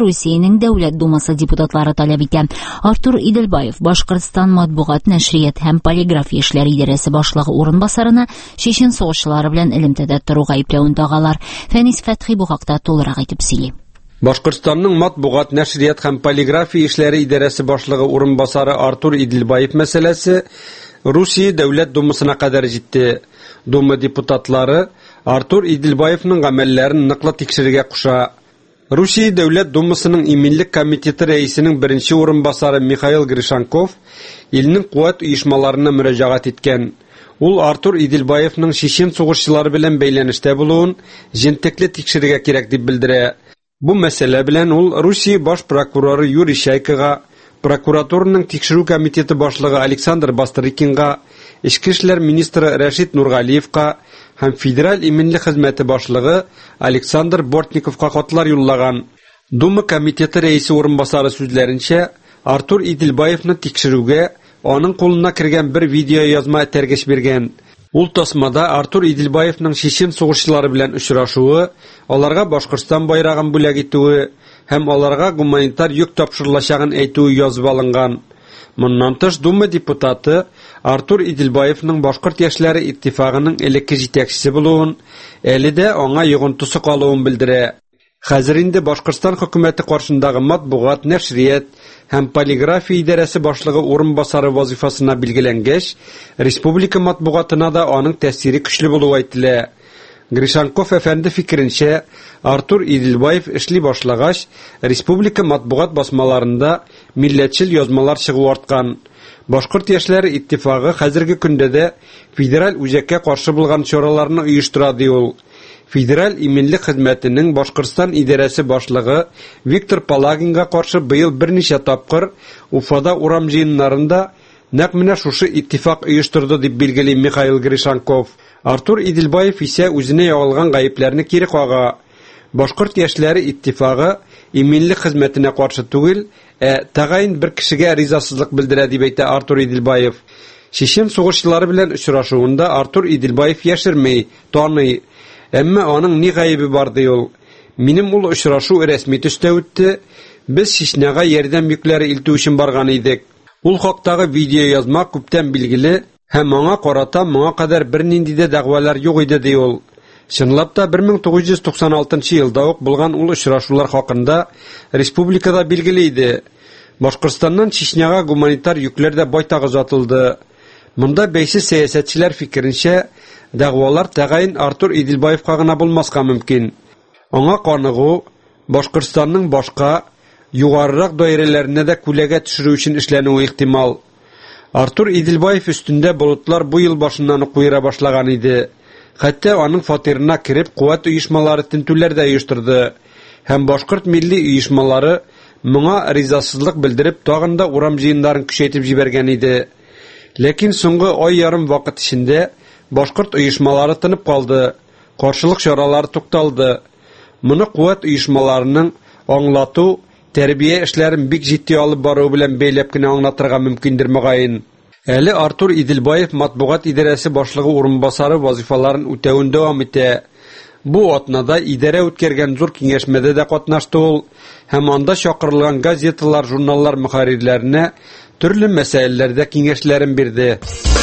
Русиянең Дәүләт Думасы депутатлары таләп итә. Артур Иделбаев Башкортстан матбугат, нәшрият һәм полиграфия эшләре идарәсе башлыгы урынбасарына чечен сугышчылары белән элемтәдә тору гаепләвен тагалар. Фәнис Фәтхи бу хакта тулырак әйтеп сөйли. Башкортстанның матбугат, нәшрият һәм полиграфия эшләре идарәсе башлыгы урынбасары Артур Иделбаев мәсьәләсе Русия Дәүләт Думасына кадәр җитте. Дума депутатлары Артур Иделбаевның гамәлләрен ныклы тикшерергә куша. Русия Дәүләт Думасының иминлек комитеты рәисенең беренче урынбасары Михаил Гришанков илнең куәт оешмаларына мөрәҗәгать иткән. Ул Артур Иделбаевның чечен сугышчылары белән бәйләнештә булуын җентекле тикшерергә кирәк дип белдерә. Бу мәсьәлә белән ул Русия баш прокуроры Юрий Чайкага, прокуратураның тикшерү комитеты башлыгы Александр Бастрыкинга, Ичке эшләр министры Рәшит Нургалиевка һәм федераль иминлек хезмәте башлыгы Александр Бортниковка хатлар юллаган. Дума комитеты рәисе урынбасары сүзләренчә, Артур Иделбаевны тикшерүгә аның кулына кергән бер видео язма тәргеш биргән. Ул тасмада Артур Иделбаевның чечен сугышчылары белән очрашуы, аларга Башкортстан байрагын бүләк итүе һәм аларга гуманитар йөк тапшырылачагын әйтүе язып алынган. Моннан тыш Дума депутаты Артур Иделбаевның Башкорт яшьләре иттифагының элекке җитәкчесе булуын, әле дә аңа йогынтысы калуын белдерә. Хәзер инде Башкортстан хөкүмәте каршындагы матбугат, нәшрият һәм полиграфия идарәсе башлыгы урынбасары вазифасына билгеләнгәч, республика матбугатына да аның тәэсире көчле булуы әйтелә. Гришанков әфәнде фикеренчә, Артур Иделбаев эшли башлагач, республика матбугат басмаларында милләтчел язмалар чыгу арткан. Башкорт яшьләре иттифагы хәзерге көндә дә федераль үзәккә каршы булган чараларны оештыра ди ул. Федераль иминлек хезмәтенең Башкортстан идарәсе башлыгы Виктор Палагинга каршы быел берничә тапкыр Уфада урам җыеннарында нәкъ менә шушы иттифак оештырды дип билгели Михаил Гришанков. Артур Иделбаев исә үзенә ягылган гаепләрне кире кага. Башкорт яшьләре иттифагы иминлек хезмәтенә каршы түгел, ә тәгаен бер кешегә ризасызлык белдерә дип әйтә Артур Иделбаев. Чечен сугышчылары белән очрашуында Артур Иделбаев яшермәй, таный. Әмма аның ни гаебе бар ди ул. Минем ул очрашу рәсми төстә үтте. Без Чечняга ярдәм йөкләре илтү өчен барган идек. Ул хактагы видео язма күптән билгеле һәм аңа карата моңа кадәр бернинди дә дәгъвалар юк иде ди ул. Чынлап та бер мең тугыз йөз туксан алтынчы елда ук булган ул очрашулар хакында республикада билгеле иде. Башкортстаннан Чечняга гуманитар йөкләр дә байтак озатылды. Монда бәйсез сәясәтчеләр фикеренчә, дәгъвалар тәгаен Артур Иделбаевка гына булмаска мөмкин. Аңа каныгу Башкортстанның башка югарырак даирәләренә дә күләгә төшерү өчен эшләнүе ихтимал. Артур Иделбаев өстендә болытлар бу ел башыннан куера башлаган иде. Хәтта аның фатирына кирип куәт оешмалары тентүләр дә оештырды. Һәм башкорт милли оешмалары моңа ризасызлык белдереп тагын да урам җыеннарын көчәйтеп җибәргән иде. Ләкин соңгы ай ярым вакыт эчендә башкорт оешмалары тынып калды. Каршылык чаралары тукталды. Моны куәт оешмаларының аңлату, тәрбия эшләрен бик җитди алып бару белән бәйләп кенә аңлатырга мөмкиндер мөгаен. Әле Артур Иделбаев матбугат идарәсе башлыгы урынбасары вазифаларын үтәвен дәвам итә. Бу атнада идарә үткәргән зур киңәшмәдә дә катнашты ул һәм анда чакырылган газеталар, журналлар мөхәррирләренә төрле мәсьәләләрдә киңәшләрен бирде.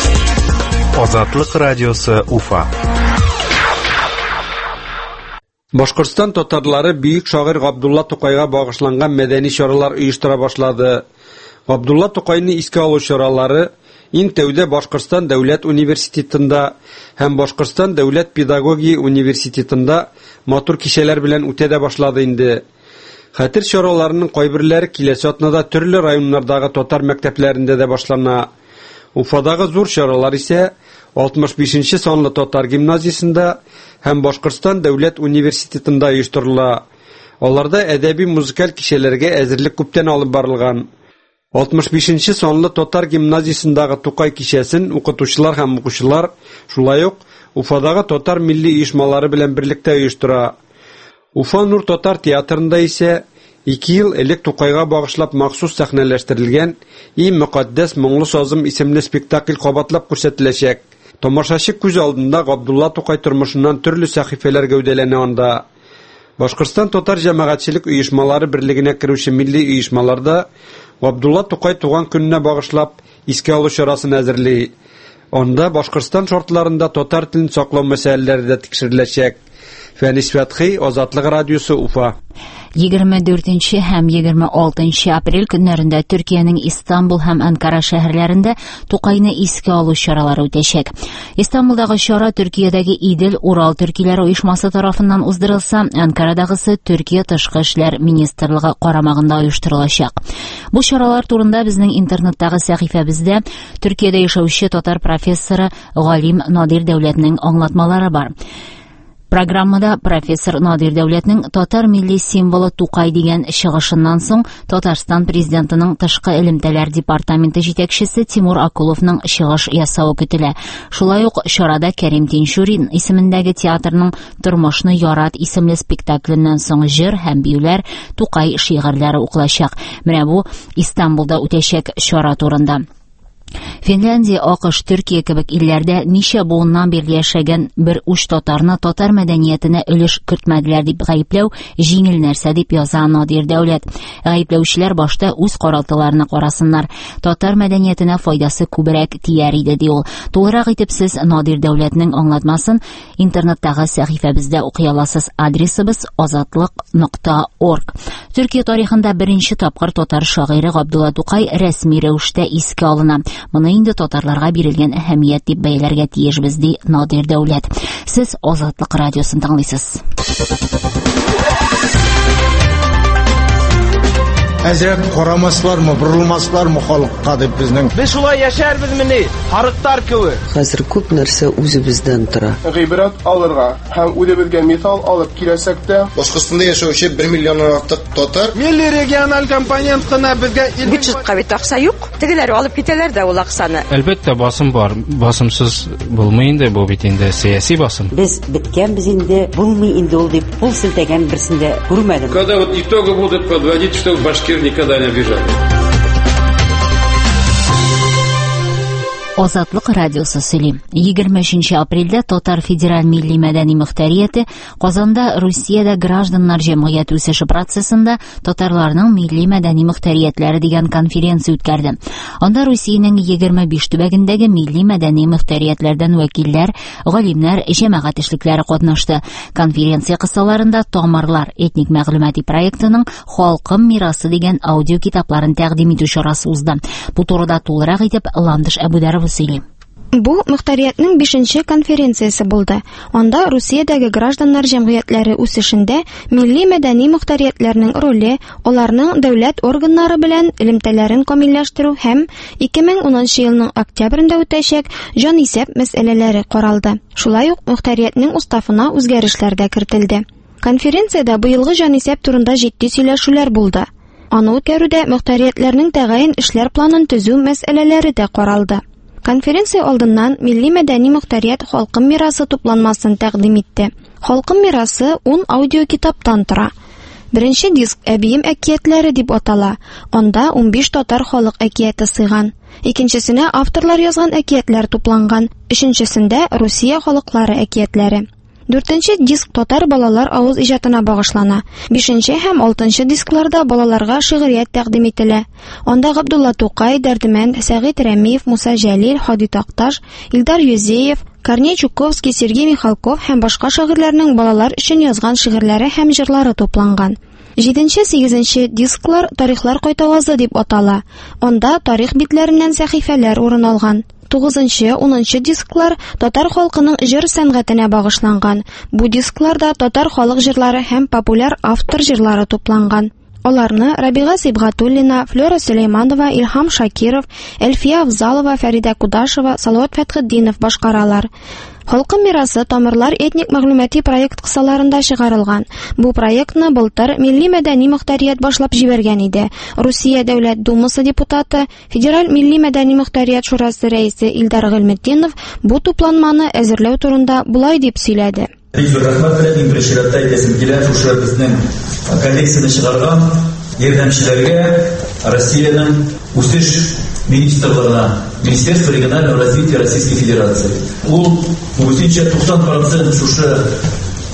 Азатлык радиосы Уфа. Башкортстан татарлары бөек шагыйрь Габдулла Тукайга багышланган мәдәни чаралар оештыра башлады. Габдулла Тукайны искә алу чаралары иң тәүдә Башкортстан дәүләт университетында һәм Башкортстан дәүләт педагогия университетында матур кичәләр белән үтә дә башлады инде. Хәтер чараларының кайберләре киләсе атнада төрле районнардагы татар мәктәпләрендә дә башлана. Уфадагы зур чаралар исә алтмыш бишенче санлы татар гимназиясендә һәм Башкортстан дәүләт университетында оештырыла. Аларда әдәби-музыкаль кичәләргә әзерлек күптән алып барылган. алтмыш бишенче санлы татар гимназиясендагы Тукай кичәсен укытучылар һәм укучылар шулай ук Уфадагы татар милли оешмалары белән берлектә оештыра. Уфа Нур татар театрында исә ике ел элек Тукайга багышлап махсус сәхнәләштерелгән «И мөкаддәс моңлы сазым» исемле спектакль кабатлап күрсәтеләчәк. Тамашачы күз алдында Габдулла Тукай тормышыннан төрле сәхифәләр гәүдәләнә анда. Башкортстан татар җәмәгатьчелек оешмалары берлегенә керүче милли оешмаларда Габдулла Тукай туган көненә багышлап искә алу чарасын әзерли. Анда Башкортстан шартларында татар телен саклау мәсьәләләре дә тикшереләчәк. Фәнис Фәтхи, Азатлык радиосы, Уфа. егерме дүртенче һәм егерме алтынчы апрель көннәрендә Төркиянең Истанбул һәм Анкара шәһәрләрендә Тукайны искә алу чаралары үтәчәк. Истанбулдагы чара Төркиядәге Идел, Урал төркиләре оешмасы тарафыннан уздырылса, Анкарадагысы Төркия тышкы эшләр министрлыгы карамагында оештырылачак. Бу чаралар турында безнең интернеттагы сәхифәбездә Төркиядә яшәүче татар профессоры Галим Надир Дәүләтнең аңлатмалары бар. Программада профессор Надир Дәүләтнең татар милли символы Тукай дигән чыгышыннан соң Татарстан президентының тышкы элемтәләр департаменты җитәкчесе Тимур Акуловның чыгыш ясавы көтелә. Шулай ук чарада Кәрим Тинчурин исемендәге театрның Тормышны ярат исемле спектакленнән соң җыр һәм биюләр, Тукай шигырьләре укылачак. Менә бу Истанбулда үтәчәк чара турында. Финляндия, АКШ, Төркия кебек илләрдә ничә буыннан бирле яшәгән бер уч татарны татар мәдәниятенә өлеш кертмәделәр дип гаепләү җиңел нәрсә дип яза Надир Дәүләт. Гаепләүчеләр башта үз каралтыларына карасыннар. Татар мәдәниятенә файдасы күбрәк тияр иде ди ул. Тулырак итеп сез Надир Дәүләтнең аңлатмасын интернеттагы сәхифәбездә укый аласыз. Адресыбыз азатлык нокта орг. Төркия тарихында беренче тапкыр татар шагыйре Габдулла Тукай рәсми рәвештә искә алына. Моны инде татарларга бирелгән әһәмият дип бәяләргә тиешбез ди Надир Дәүләт. Сез Азатлык радиосын тыңлыйсыз. Әзрәк карамаслармы, бурылмаслармы халыкка дип безнең. Без шулай яшәрбез мени, харыктар кеби. Хәзер күп нәрсә үзебездән тора. Гыйбрат алырга һәм үзебезгә мисал алып киләсәк тә, Башкортстанда яшәүче бер миллионнан артык татар милли региональ компонент кына безгә бюджетка бит акча юк. Тегеләр алып китәләр дә ул акчаны. Әлбәттә басым бар. Басымсыз булмый инде бу бит инде сиясәт басым. Без биткәнбез инде, булмый инде ул дип кул селтәгән берсендә күрмәдем. Когда вот итоги будут подводить, что Башкир никогда не обижали. Азатлык радиосы сөйли. егерме өченче апрельдә Татар федераль милли мәдәни мөхтәрияте Казанда Русиядә гражданнар җәмгыяте үсеше процессында татарларның милли мәдәни мөхтәриятләре дигән конференция үткәрде. Анда Русиянең егерме биш төбәгендәге милли мәдәни мөхтәриятләрдән вәкилләр, галимнәр, җәмәгать эшлекләре катнашты. Конференция кысаларында Тамырлар этник мәгълүмати проектының Халкым мирасы дигән аудио китапларын тәкъдим итү чарасы узды. Бу турыда тулырак итеп Ландыш Әбүдәров сөйли. Бу мөхтәриятның бишенче конференциясе булды. Анда Русиядәге гражданнар җәмгыятьләре үсешендә милли мәдәни мөхтәриятләрнең роле, аларның дәүләт органнары белән элемтәләрен камилләштерү һәм ике мең унынчы елның октябрендә үтәчәк җанисәп мәсьәләләре каралды. Шулай ук мөхтәриятның уставына үзгәрешләр дә кертелде. Конференциядә быелгы җанисәп турында җитди сөйләшүләр булды. Аны үткәрүдә мөхтәриятләрнең тәгаен эшләр планын төзү мәсьәләләре дә каралды. Конференция алдыннан милли мәдәни мөхтәрият Халкым мирасы тупланмасын тәкъдим итте. Халкым мирасы ун аудио китаптан тора. Беренче диск Әбием әкиятләре дип атала. Анда ун биш татар халык әкияте сыйган. Икенчесенә авторлар язган әкиятләр тупланган. Өченчесендә Русия халыклары әкиятләре. Дүртенче диск татар балалар авыз иҗатына багышлана. Бишенче һәм алтынчы дискларда балаларга шигърият тәкъдим ителә. Анда Габдулла Тукай, Дәрдемәнд, Сәгыйд Рәмиев, Муса Җәлил, Хади Такташ, Илдар Юзеев, Корней Чуковский, Сергей Михалков һәм башка шагыйрьләрнең балалар өчен язган шигырьләре һәм җырлары тупланган. җиденче-сигезенче дисклар тарихлар кайтавазы дип атала. Анда тарих битләреннән сәхифәләр урын алган. тугызынчы-унынчы дисклар татар халкының җыр сәнгатенә багышланган. Бу дискларда татар халык җырлары һәм популяр автор җырлары тупланган. Аларны Рабига Сибгатуллина, Флора Сөләйманова, Илһам Шакиров, Әлфия Авзалова, Фәридә Кудашева, Салават Фәтхетдинов башкаралар. Халкым мирасы Тамырлар этник мәгълүмати проект кысаларында чыгарылган. Бу проектны былтыр милли мәдәни мөхтәрият башлап җибәргән иде. Русия дәүләт думасы депутаты, Федераль милли мәдәни мөхтәрият шурасы рәисе Илдар Гыйлметдинов бу тупланманы әзерләү турында булай дип сөйләде. Рәхмәт белән импрешерата итәсем килә шушы безнең коллекцияны чыгарган ярдәмчеләргә, Россиянең үсеш министрлыгына, Министерство регионального развития Российской Федерации. Ул буенча туксан процент шушы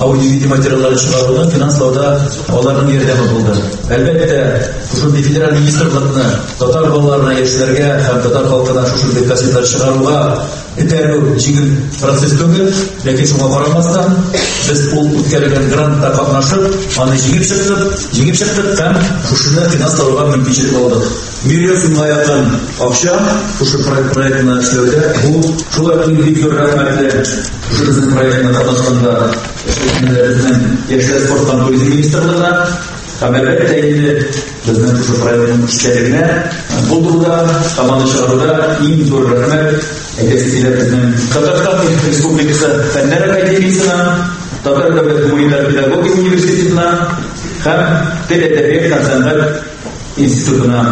аудиовидео материалларын чыгарууда, финанслауда алардын ярдәме булды. Әлбәттә, ушундый федераль министрлыкны татар балаларына, яшьләргә һәм татар халкына шушындый кассетлар чыгаруга этәрү җиңел процесс түгел, ләкин шуңа карамастан без ул үткәрелгән грантта катнашып, аны җиңеп чыктык, җиңеп чыктык һәм шушында финанслауга мөмкинчелек алдык. Миллион сумга якын акча шушы проектны эшләүдә, бу шулай ук бик зур рәхмәтле шушы безнең проектны катнашканда безнең яшьләр спорт һәм туризм министрлыгына һәм әлбәттә инде безнең шушы проектның эшләренә булдыруда, команда чыгаруда иң зур рәхмәт әйтәсезләр безнең Татарстан Республикасы Фәннәр академиясенә, Татар дәүләт гуманитар педагогик университетына һәм Тел әдәбият һәм сәнгать институтына.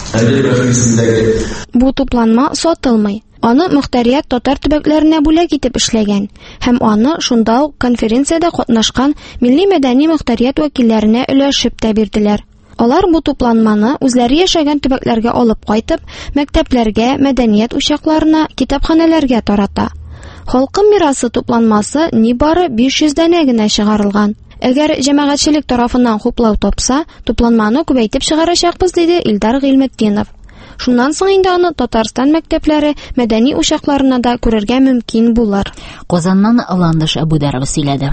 Бу тупланма сатылмый. Аны мөхтәрият татар төбәкләренә бүләк итеп эшләгән һәм аны шунда ук конференциядә катнашкан милли-мәдәни мөхтәрият вәкилләренә өләшеп тә бирделәр. Алар бу тупланманы үзләре яшәгән төбәкләргә алып кайтып, мәктәпләргә, мәдәният учакларына, китапханәләргә тарата. Халкым мирасы тупланмасы нибары биш йөз дәнә генә чыгарылган. Әгәр җәмәгатьчелек тарафыннан хуплау тапса, тупланманы күбәйтеп чыгарачакбыз, диде Илдар Гыйлметдинов. Шуннан соң инде аны Татарстан мәктәпләре, мәдәни учакларына да күрергә мөмкин булыр. Казаннан Ландыш Әбүдәров сөйләде.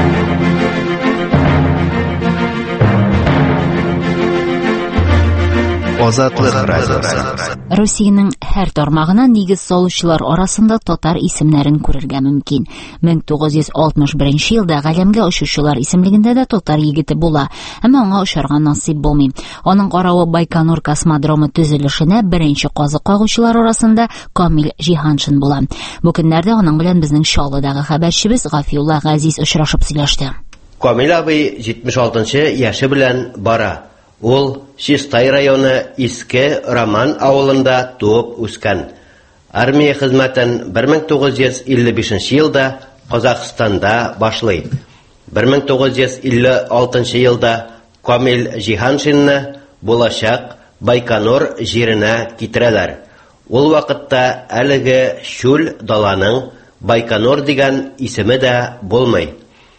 Азатлык радиосы. Россиянең һәр тармагына нигез салучылар арасында татар исемнәрен күрергә мөмкин. мең тугыз йөз алтмыш беренче елда галәмгә очучылар исемлегендә дә татар егете була, әмма аңа ошарга насыйп булмый. Аның каравы Байконур космодромы төзелешенә беренче казык кагучылар арасында Камил Җиһаншин була. Бу көннәрдә аның белән безнең Шаллыдагы хәбәрчебез Гафиулла Газиз очрашып сөйләште. Камил абый җитмеш алтынчы яше белән бара. Ул Чистай районы Иске Роман авылында туып үскән. Армия хезмәтен мең тугыз йөз илле бишенче елда Казакъстанда башлый. мең тугыз йөз илле алтынчы елда Камил Җиһаншинны булачак Байконур җиренә китерәләр. Ул вакытта әлеге шул даланың Байконур дигән исеме дә булмый.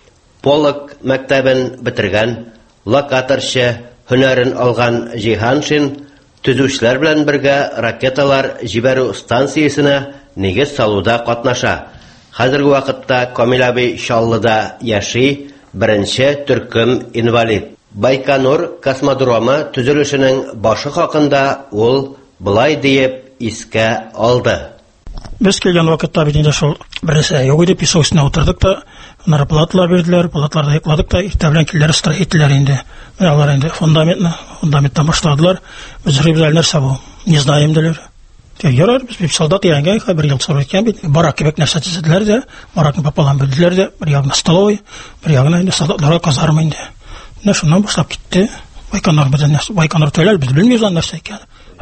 Полк мәктәбен бетергән, локаторчы һөнәрен алган Җиһаншин төзүчеләр белән бергә ракеталар җибәрү станциясенә нигез салуда катнаша. Хәзерге вакытта Камил абый Шаллыда яши, беренче төркем инвалид. Байконур космодромы төзелешенең башы хакында ул былай диеп искә алды. Без килгән вакытта бит инде шул берсе юк дип песочна утырдык та, нара палатлар бирделәр, палатларда йокладык та, иртә белән киләләр строительләр инде. Менә алар инде фундаментны, фундаменттан башладылар. Без рибзаль нәрсә бу? Не знаем диләр. Ярар, без бит солдат ягән, бер ел сорый икән бит. Барак кебек нәрсә төзеделәр дә, баракны пополам бирделәр дә, бер ягына столовый, бер ягына инде солдатларга казарма инде. Менә шуннан башлап китте. Байконур белән нәрсә, Байконур төйләр без белмибез нәрсә икән.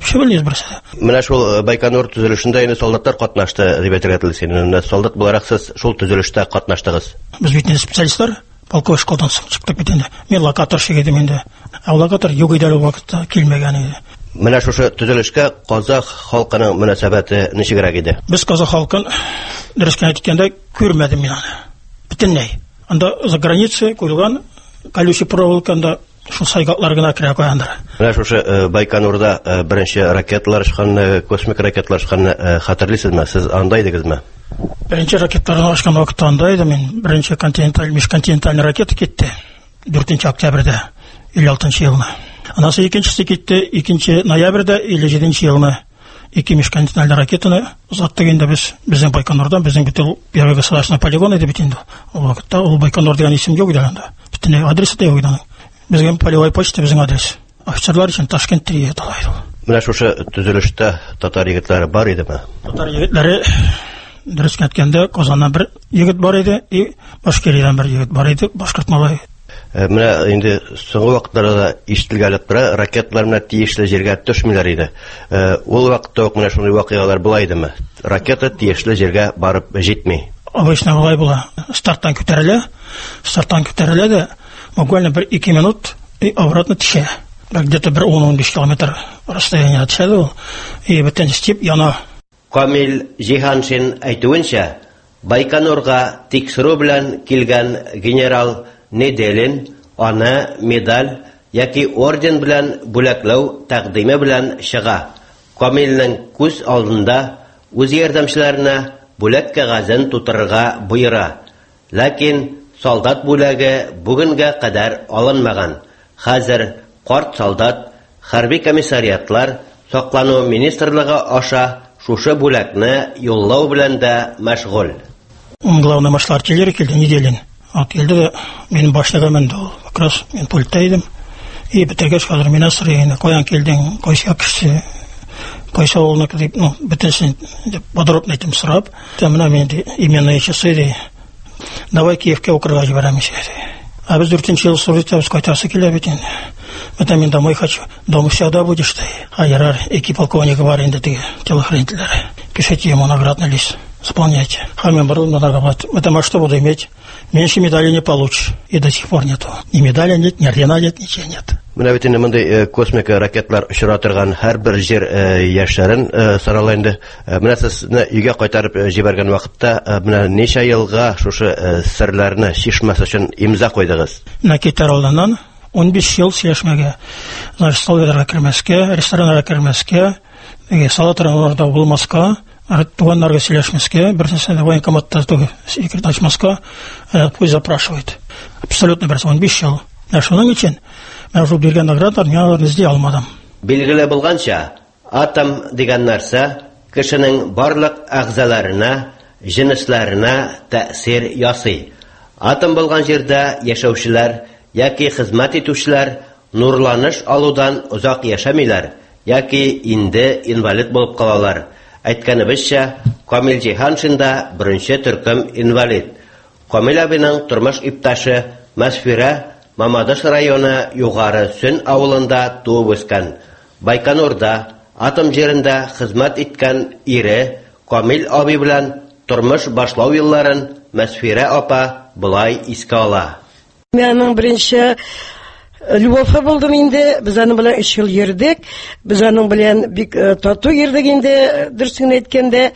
Менә шул Байконур төзелешендә инде солдаттар катнашты дип әйтергә син. Солдат буларак сез шул төзелештә катнаштыгыз. Без бит инде специалистлар, полковой школдан чыктык бит инде. Мен локаторчы идем инде. Ә локатор юк иде ул вакытта, килмәгән иде. Менә шушы төзелешкә казак халкының мөнәсәбәте ничегрәк иде? Без казак халкын дөрескә әйткәндә күрмәдем мин аны. Бөтенләй. Анда за граница куелган колючий проволокада шул сайгатлар гына керә куяндыр. Менә шушы Байконурда беренче ракеталар очкан, космик ракеталар очкан хәтерлисезме? Сез анда идегезме? Беренче ракеталар очкан вакытта анда идем мин. Беренче континенталь, межконтиненталь ракета китте. дүртенче октябрьдә илле алтынчы елны. Анасы икенчесе китте икенче ноябрьдә илле җиденче елны. Ике межконтиненталь ракетаны узаттык инде без безнең Байконурдан, безнең бит первый государственный полигон иде бит инде. Ул вакытта ул Байконур дигән исем юк иде анда. Бөтенләй адресы да юк иде. Безгә полевой почта безнең адрес. Офицерлар өчен Ташкент три талайды. Менә шушы төзелештә татар егетләре бар идеме? Татар егетләре дөрес әйткәндә Казаннан бер егет бар иде, и Башкириядан бер егет бар иде, башкорт малай. Менә инде соңгы вакытларда ишетелгән бер ракеталар менә тиешле җиргә төшмиләр иде. Ул вакытта ук менә шундый вакыйгалар була идеме? Ракета тиешле җиргә барып җитми. Обычно булай була. Старттан күтәрелә, старттан күтәрелә дә буквально bir-iki минут и обратно төшә. Где-то bir он-он beş километр расстояние төшәде ул. И бөтен степ яна. Камил Җиһаншин әйтүенчә, Байконурга тикшерү белән килгән генерал Неделин аны медаль яки орден белән бүләкләү тәкъдиме белән чыга. Камилнең күз алдында үз ярдәмчеләренә бүләк кәгазен тутырырга буйыра. Ләкин солдат бүләге бүгенгә кадәр алынмаган. Хәзер карт солдат хәрби комиссариатлар саклану министрлыгы аша шушы бүләкне юллау белән дә мәшгуль. Главный машлар келер келді, Неделин. От келді, менің башлығы менді ол. Как раз мен пультта едім. И бітіргеш қазір мен асырайын, қоян келдің, қойса кіші, қойса олына кедіп, ну, бітінсін, подробно етім сұрап. Тамына менді именно ешесі еді. Давай Киевке оқырға жібарамыз еді. А біз дүртінші жыл сұрды, біз қайтасы келе бетін. Бәтін мен домой хочу. Дома всегда будешь ты. А ярар, эки полковника бар енді тіге телохранителері. Пишите ему наградный лист. Исполняйте. А мен барыл надо. Это что буду иметь? Меньше медали не получишь. И до сих пор нету. Ни медали нет, ни ордена нет, ничего нет. Менә бит инде мондай космик ракетлар очыра торган һәрбер җир яшьләрен саралайды. Менә сезне өйгә кайтарып җибәргән вакытта менә ничә елга шушы серләрне шишмәс өчен имза куйдыгыз? Менә китәр алданнан он биш ел сөйләшмәгә. Значит, столларга кермәскә, рестораннарга кермәскә, салатларда булмаска, туганнарга сөйләшмәскә, берсенә военкоматта секретарь açмаска, пусть запрашивает. Абсолютно берсе он биш ел. Ә шуның өчен мен уже биргән наградаларны ялгыз изди алмадым. Билгеле булганча, атом дигән нәрсә кешенең барлык әгъзаларына, җинесләренә тәэсир ясый. Атом булган җирдә яшәүчеләр яки хезмәт итүчеләр нурланыш алудан узак яшәмиләр, яки инде инвалид булып калалар. Әйткәнебезчә, Камил Җиһаншин да беренче төркем инвалид. Камил абыйның тормыш иптәше Мәсфирә Мамадыш районы Югары Сөн авылында туып үскән. Байконурда атом җирендә хезмәт иткән ире Камил абый белән тормыш башлау елларын Мәсфирә апа булай искә ала. Менің бірінші Львовқа болдым инде, біз аның білән үш ел ердік, біз аның білән бик тату ердік инде, дұрсын әйткенде,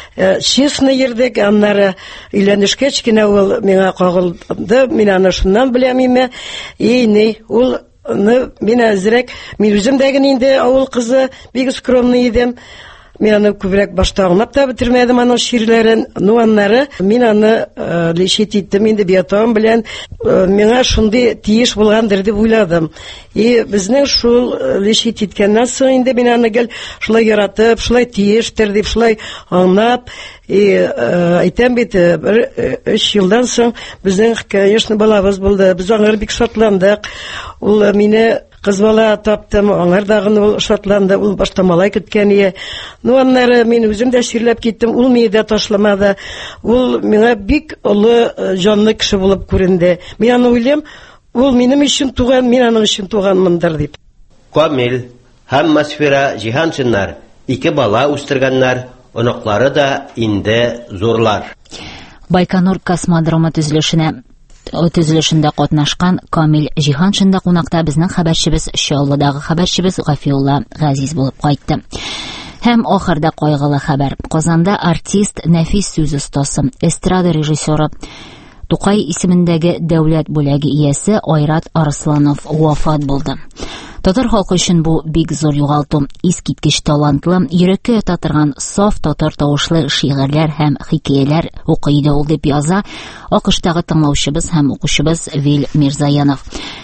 честно ердік, аннары үйленішке чкене ол меңа қағылды, мен аны шыннан біләм име, и не, ол мен әзірек, мен өзім дәгін инде, ауыл қызы, бик скромный едім, мен аны көбірек башта аңлап та бітірмәдім аның ширлерін, ну аннары мен аны лешет еттім, енді биятауым білән меңа шунды тиеш болғандыр деп ойладым. И біздің шул лешет еткеннен соң енді мен аны гел шулай яратып, шулай тиештір деп шулай аңлап, и айтам бит, бір үш жылдан соң біздің, конечно, балабыз болды, біз аңыр бик шатландық, ол мені кыз бала таптым, аңардагын ул шатланды, ул башта малай көткән ие. Ну аннары мен үзем дә ширләп киттем, ул мине дә ташламады. Ул миңа бик олы җанлы кеше булып күренде. Мен аны уйлыйм, ул минем өчен туган, мин аның өчен туганмындыр дип. Камил һәм Мәсфирә Җиһаншиннар ике бала үстергәннәр, оныклары да инде зурлар. Байконур космодромы төзелешенә төзелешендә катнашкан Камил Җиһаншин да кунакта безнең хәбәрчебез Чаллыдагы хәбәрчебез Гафиулла Газиз булып кайтты. Һәм ахырда кайгылы хәбәр. Казанда артист, нәфис сүз остасы, эстрада режиссеры Тукай исемендәге дәүләт бүләге иясе Айрат Арсланов вафат булды. Татар халкы өчен бу бик зур югалту. Искиткеч талантлы, йөрәккә ята торган саф татар тавышлы шигырьләр һәм хикәяләр укыйды ул дип яза АКШтагы тыңлаучыбыз һәм укучыбыз Вил Мирзаянов.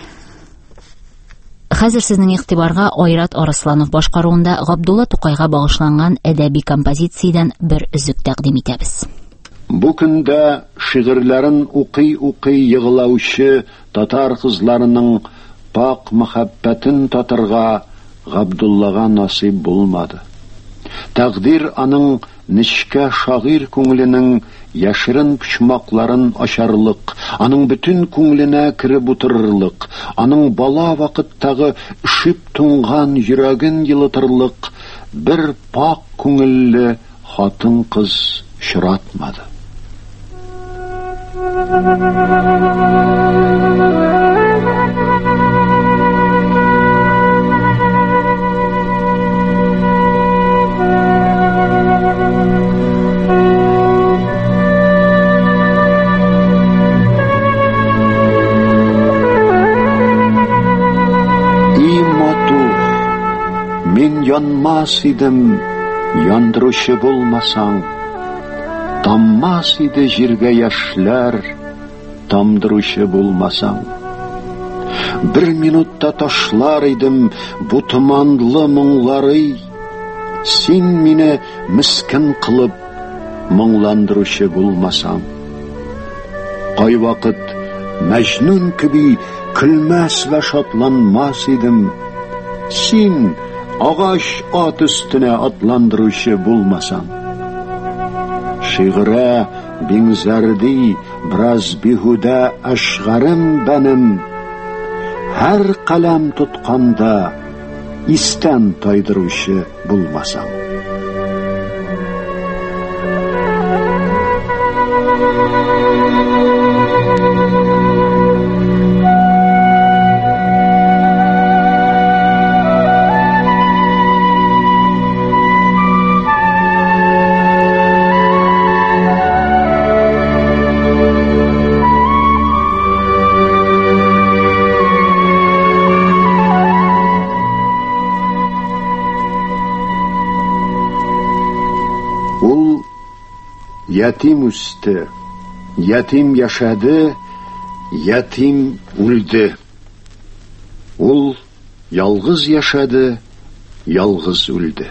Хәзер сезнең игътибарга Айрат Арсланов башкаруында Габдулла Тукайга багышланган әдәби композициядән бер үзек тәкъдим итәбез. Бу көндә шигырьләрен укый-укый йыгылаучы татар кызларының пак мәхәббәтен татырга Габдуллага насыйп булмады. Тәкъдир аның нечкә шагыйрь күңеленең яшерен почмакларын ачарлык, аның бүтән күңеленә киреп утырырлык, аның бала вакыттагы ишеп туңган йөрәген йылытырлык бер пак күңелле хатын-кыз очратмады. янмас идем, яндыручы булмасаң. Таммас иде җиргә яшьләр, тамдыручы булмасаң. Бер минутта ташлар идем бу томанлы моңлары, син мине мискин кылып моңландыручы булмасаң. Кайвакыт Мәҗнүн кеби көлмәс вә шатланмас идем, син агач ат өстенә атландыручы булмасаң. Шигъре бинзәрди браз бихудә ашгарым бәнем, һәр каләм тотканда истән тайдыручы булмасаң. Ятим үсте, ятим яшады, ятим үлде. Ул ялгыз яшады, ялгыз үлде.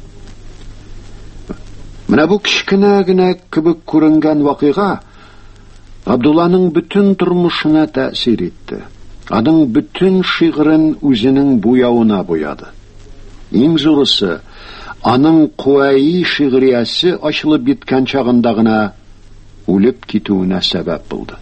Менә бу кичкенә генә кебек күренгән вакыйга Габдулланың бөтен тормышына тәэсир итте. Аның бөтен шигырен үзенең буяуына буяды. Иң зурысы аның куәи шигъриясе ачылып биткән чагында гына үлеп китүенә сәбәп булды.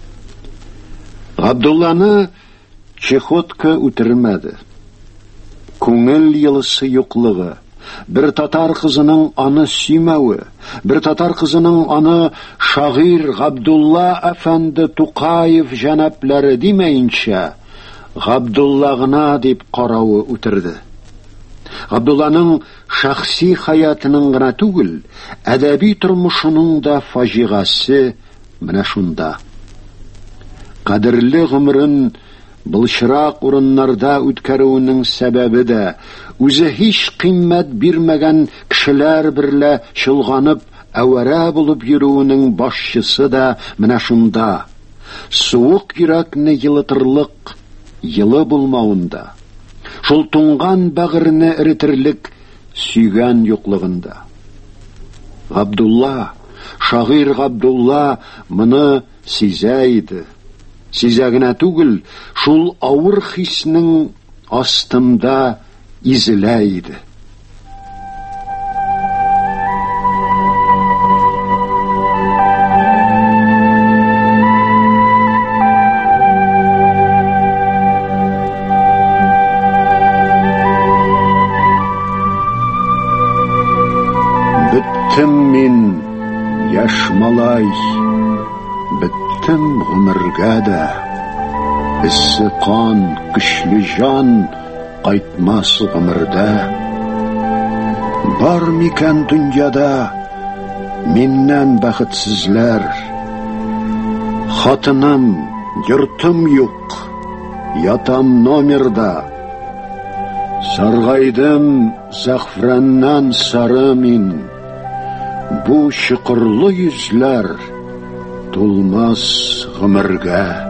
Габдулланы чехотка үтермәде. Күңел йылысы юклыгы, бер татар кызының аны сөймәве, бер татар кызының аны шагыйрь Габдулла әфәнде Тукаев җәнапләре димәенчә, Габдулла гына дип каравы үтерде. Габдулланың шәхси хаятының гына түгел, әдәби тормышының да фаҗигасы менә шунда. Кадерле гомерен былчырак урыннарда үткәрүенең сәбәбе дә үзе һич кыйммәт бирмәгән кешеләр берлә чолганып әвәрә булып йөрүенең башчысы да менә шунда. Суык йөрәкне йылытырлык йылы булмавында. Шул туңган бәгырне эретерлек сөйгән юклыгында. Габдулла, шагыйрь Габдулла моны сизә иде. Сизә генә түгел, шул авыр хиснең астында изелә иде. Беттем мин, яшь малай, беттем гомергә дә. Эссе кан, көчле жан кайтмас гомердә. Бар микән дөньяда миннән бәхетсезләр? Хатыным, йортым юк, ятам номерда. Саргайдым зәгъфраннан сары мин. Бу чыкырлы йөзләр тулмас гомергә.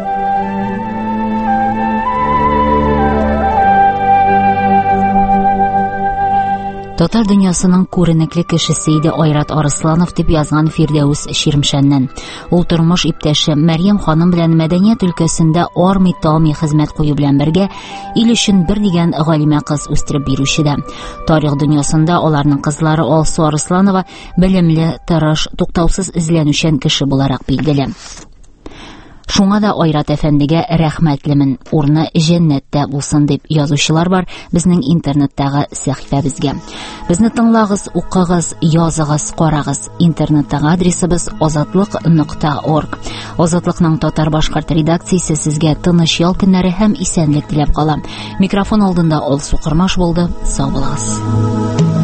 Татар дөньясының күренекле кешесе иде Айрат Арысланов дип язган Фирдәүс Ширмшәннән. Ул тормыш иптәше Мәрьям ханым белән мәдәният өлкәсендә армый тами хезмәт кую белән бергә ил өчен бер дигән галимә кыз үстереп бирүче дә. Тарих дөньясында аларның кызлары Алсу Арысланова белемле, тырыш, туктаусыз эзләнүчән кеше буларак билгеле. Шуңа да Айрат әфәндегә рәхмәтлемен, урны җәннәттә булсын дип язучылар бар безнең интернеттагы сәхифәбезгә. Безне тыңлагыз, укыгыз, языгыз, карагыз. Интернеттагы адресыбыз азатлык нокта орг. Азатлыкның татар башкорт редакциясе сезгә тыныч ял көннәре һәм исәнлек теләп кала. Микрофон алдында Алсу Кырмаш булды. Сау булыгыз.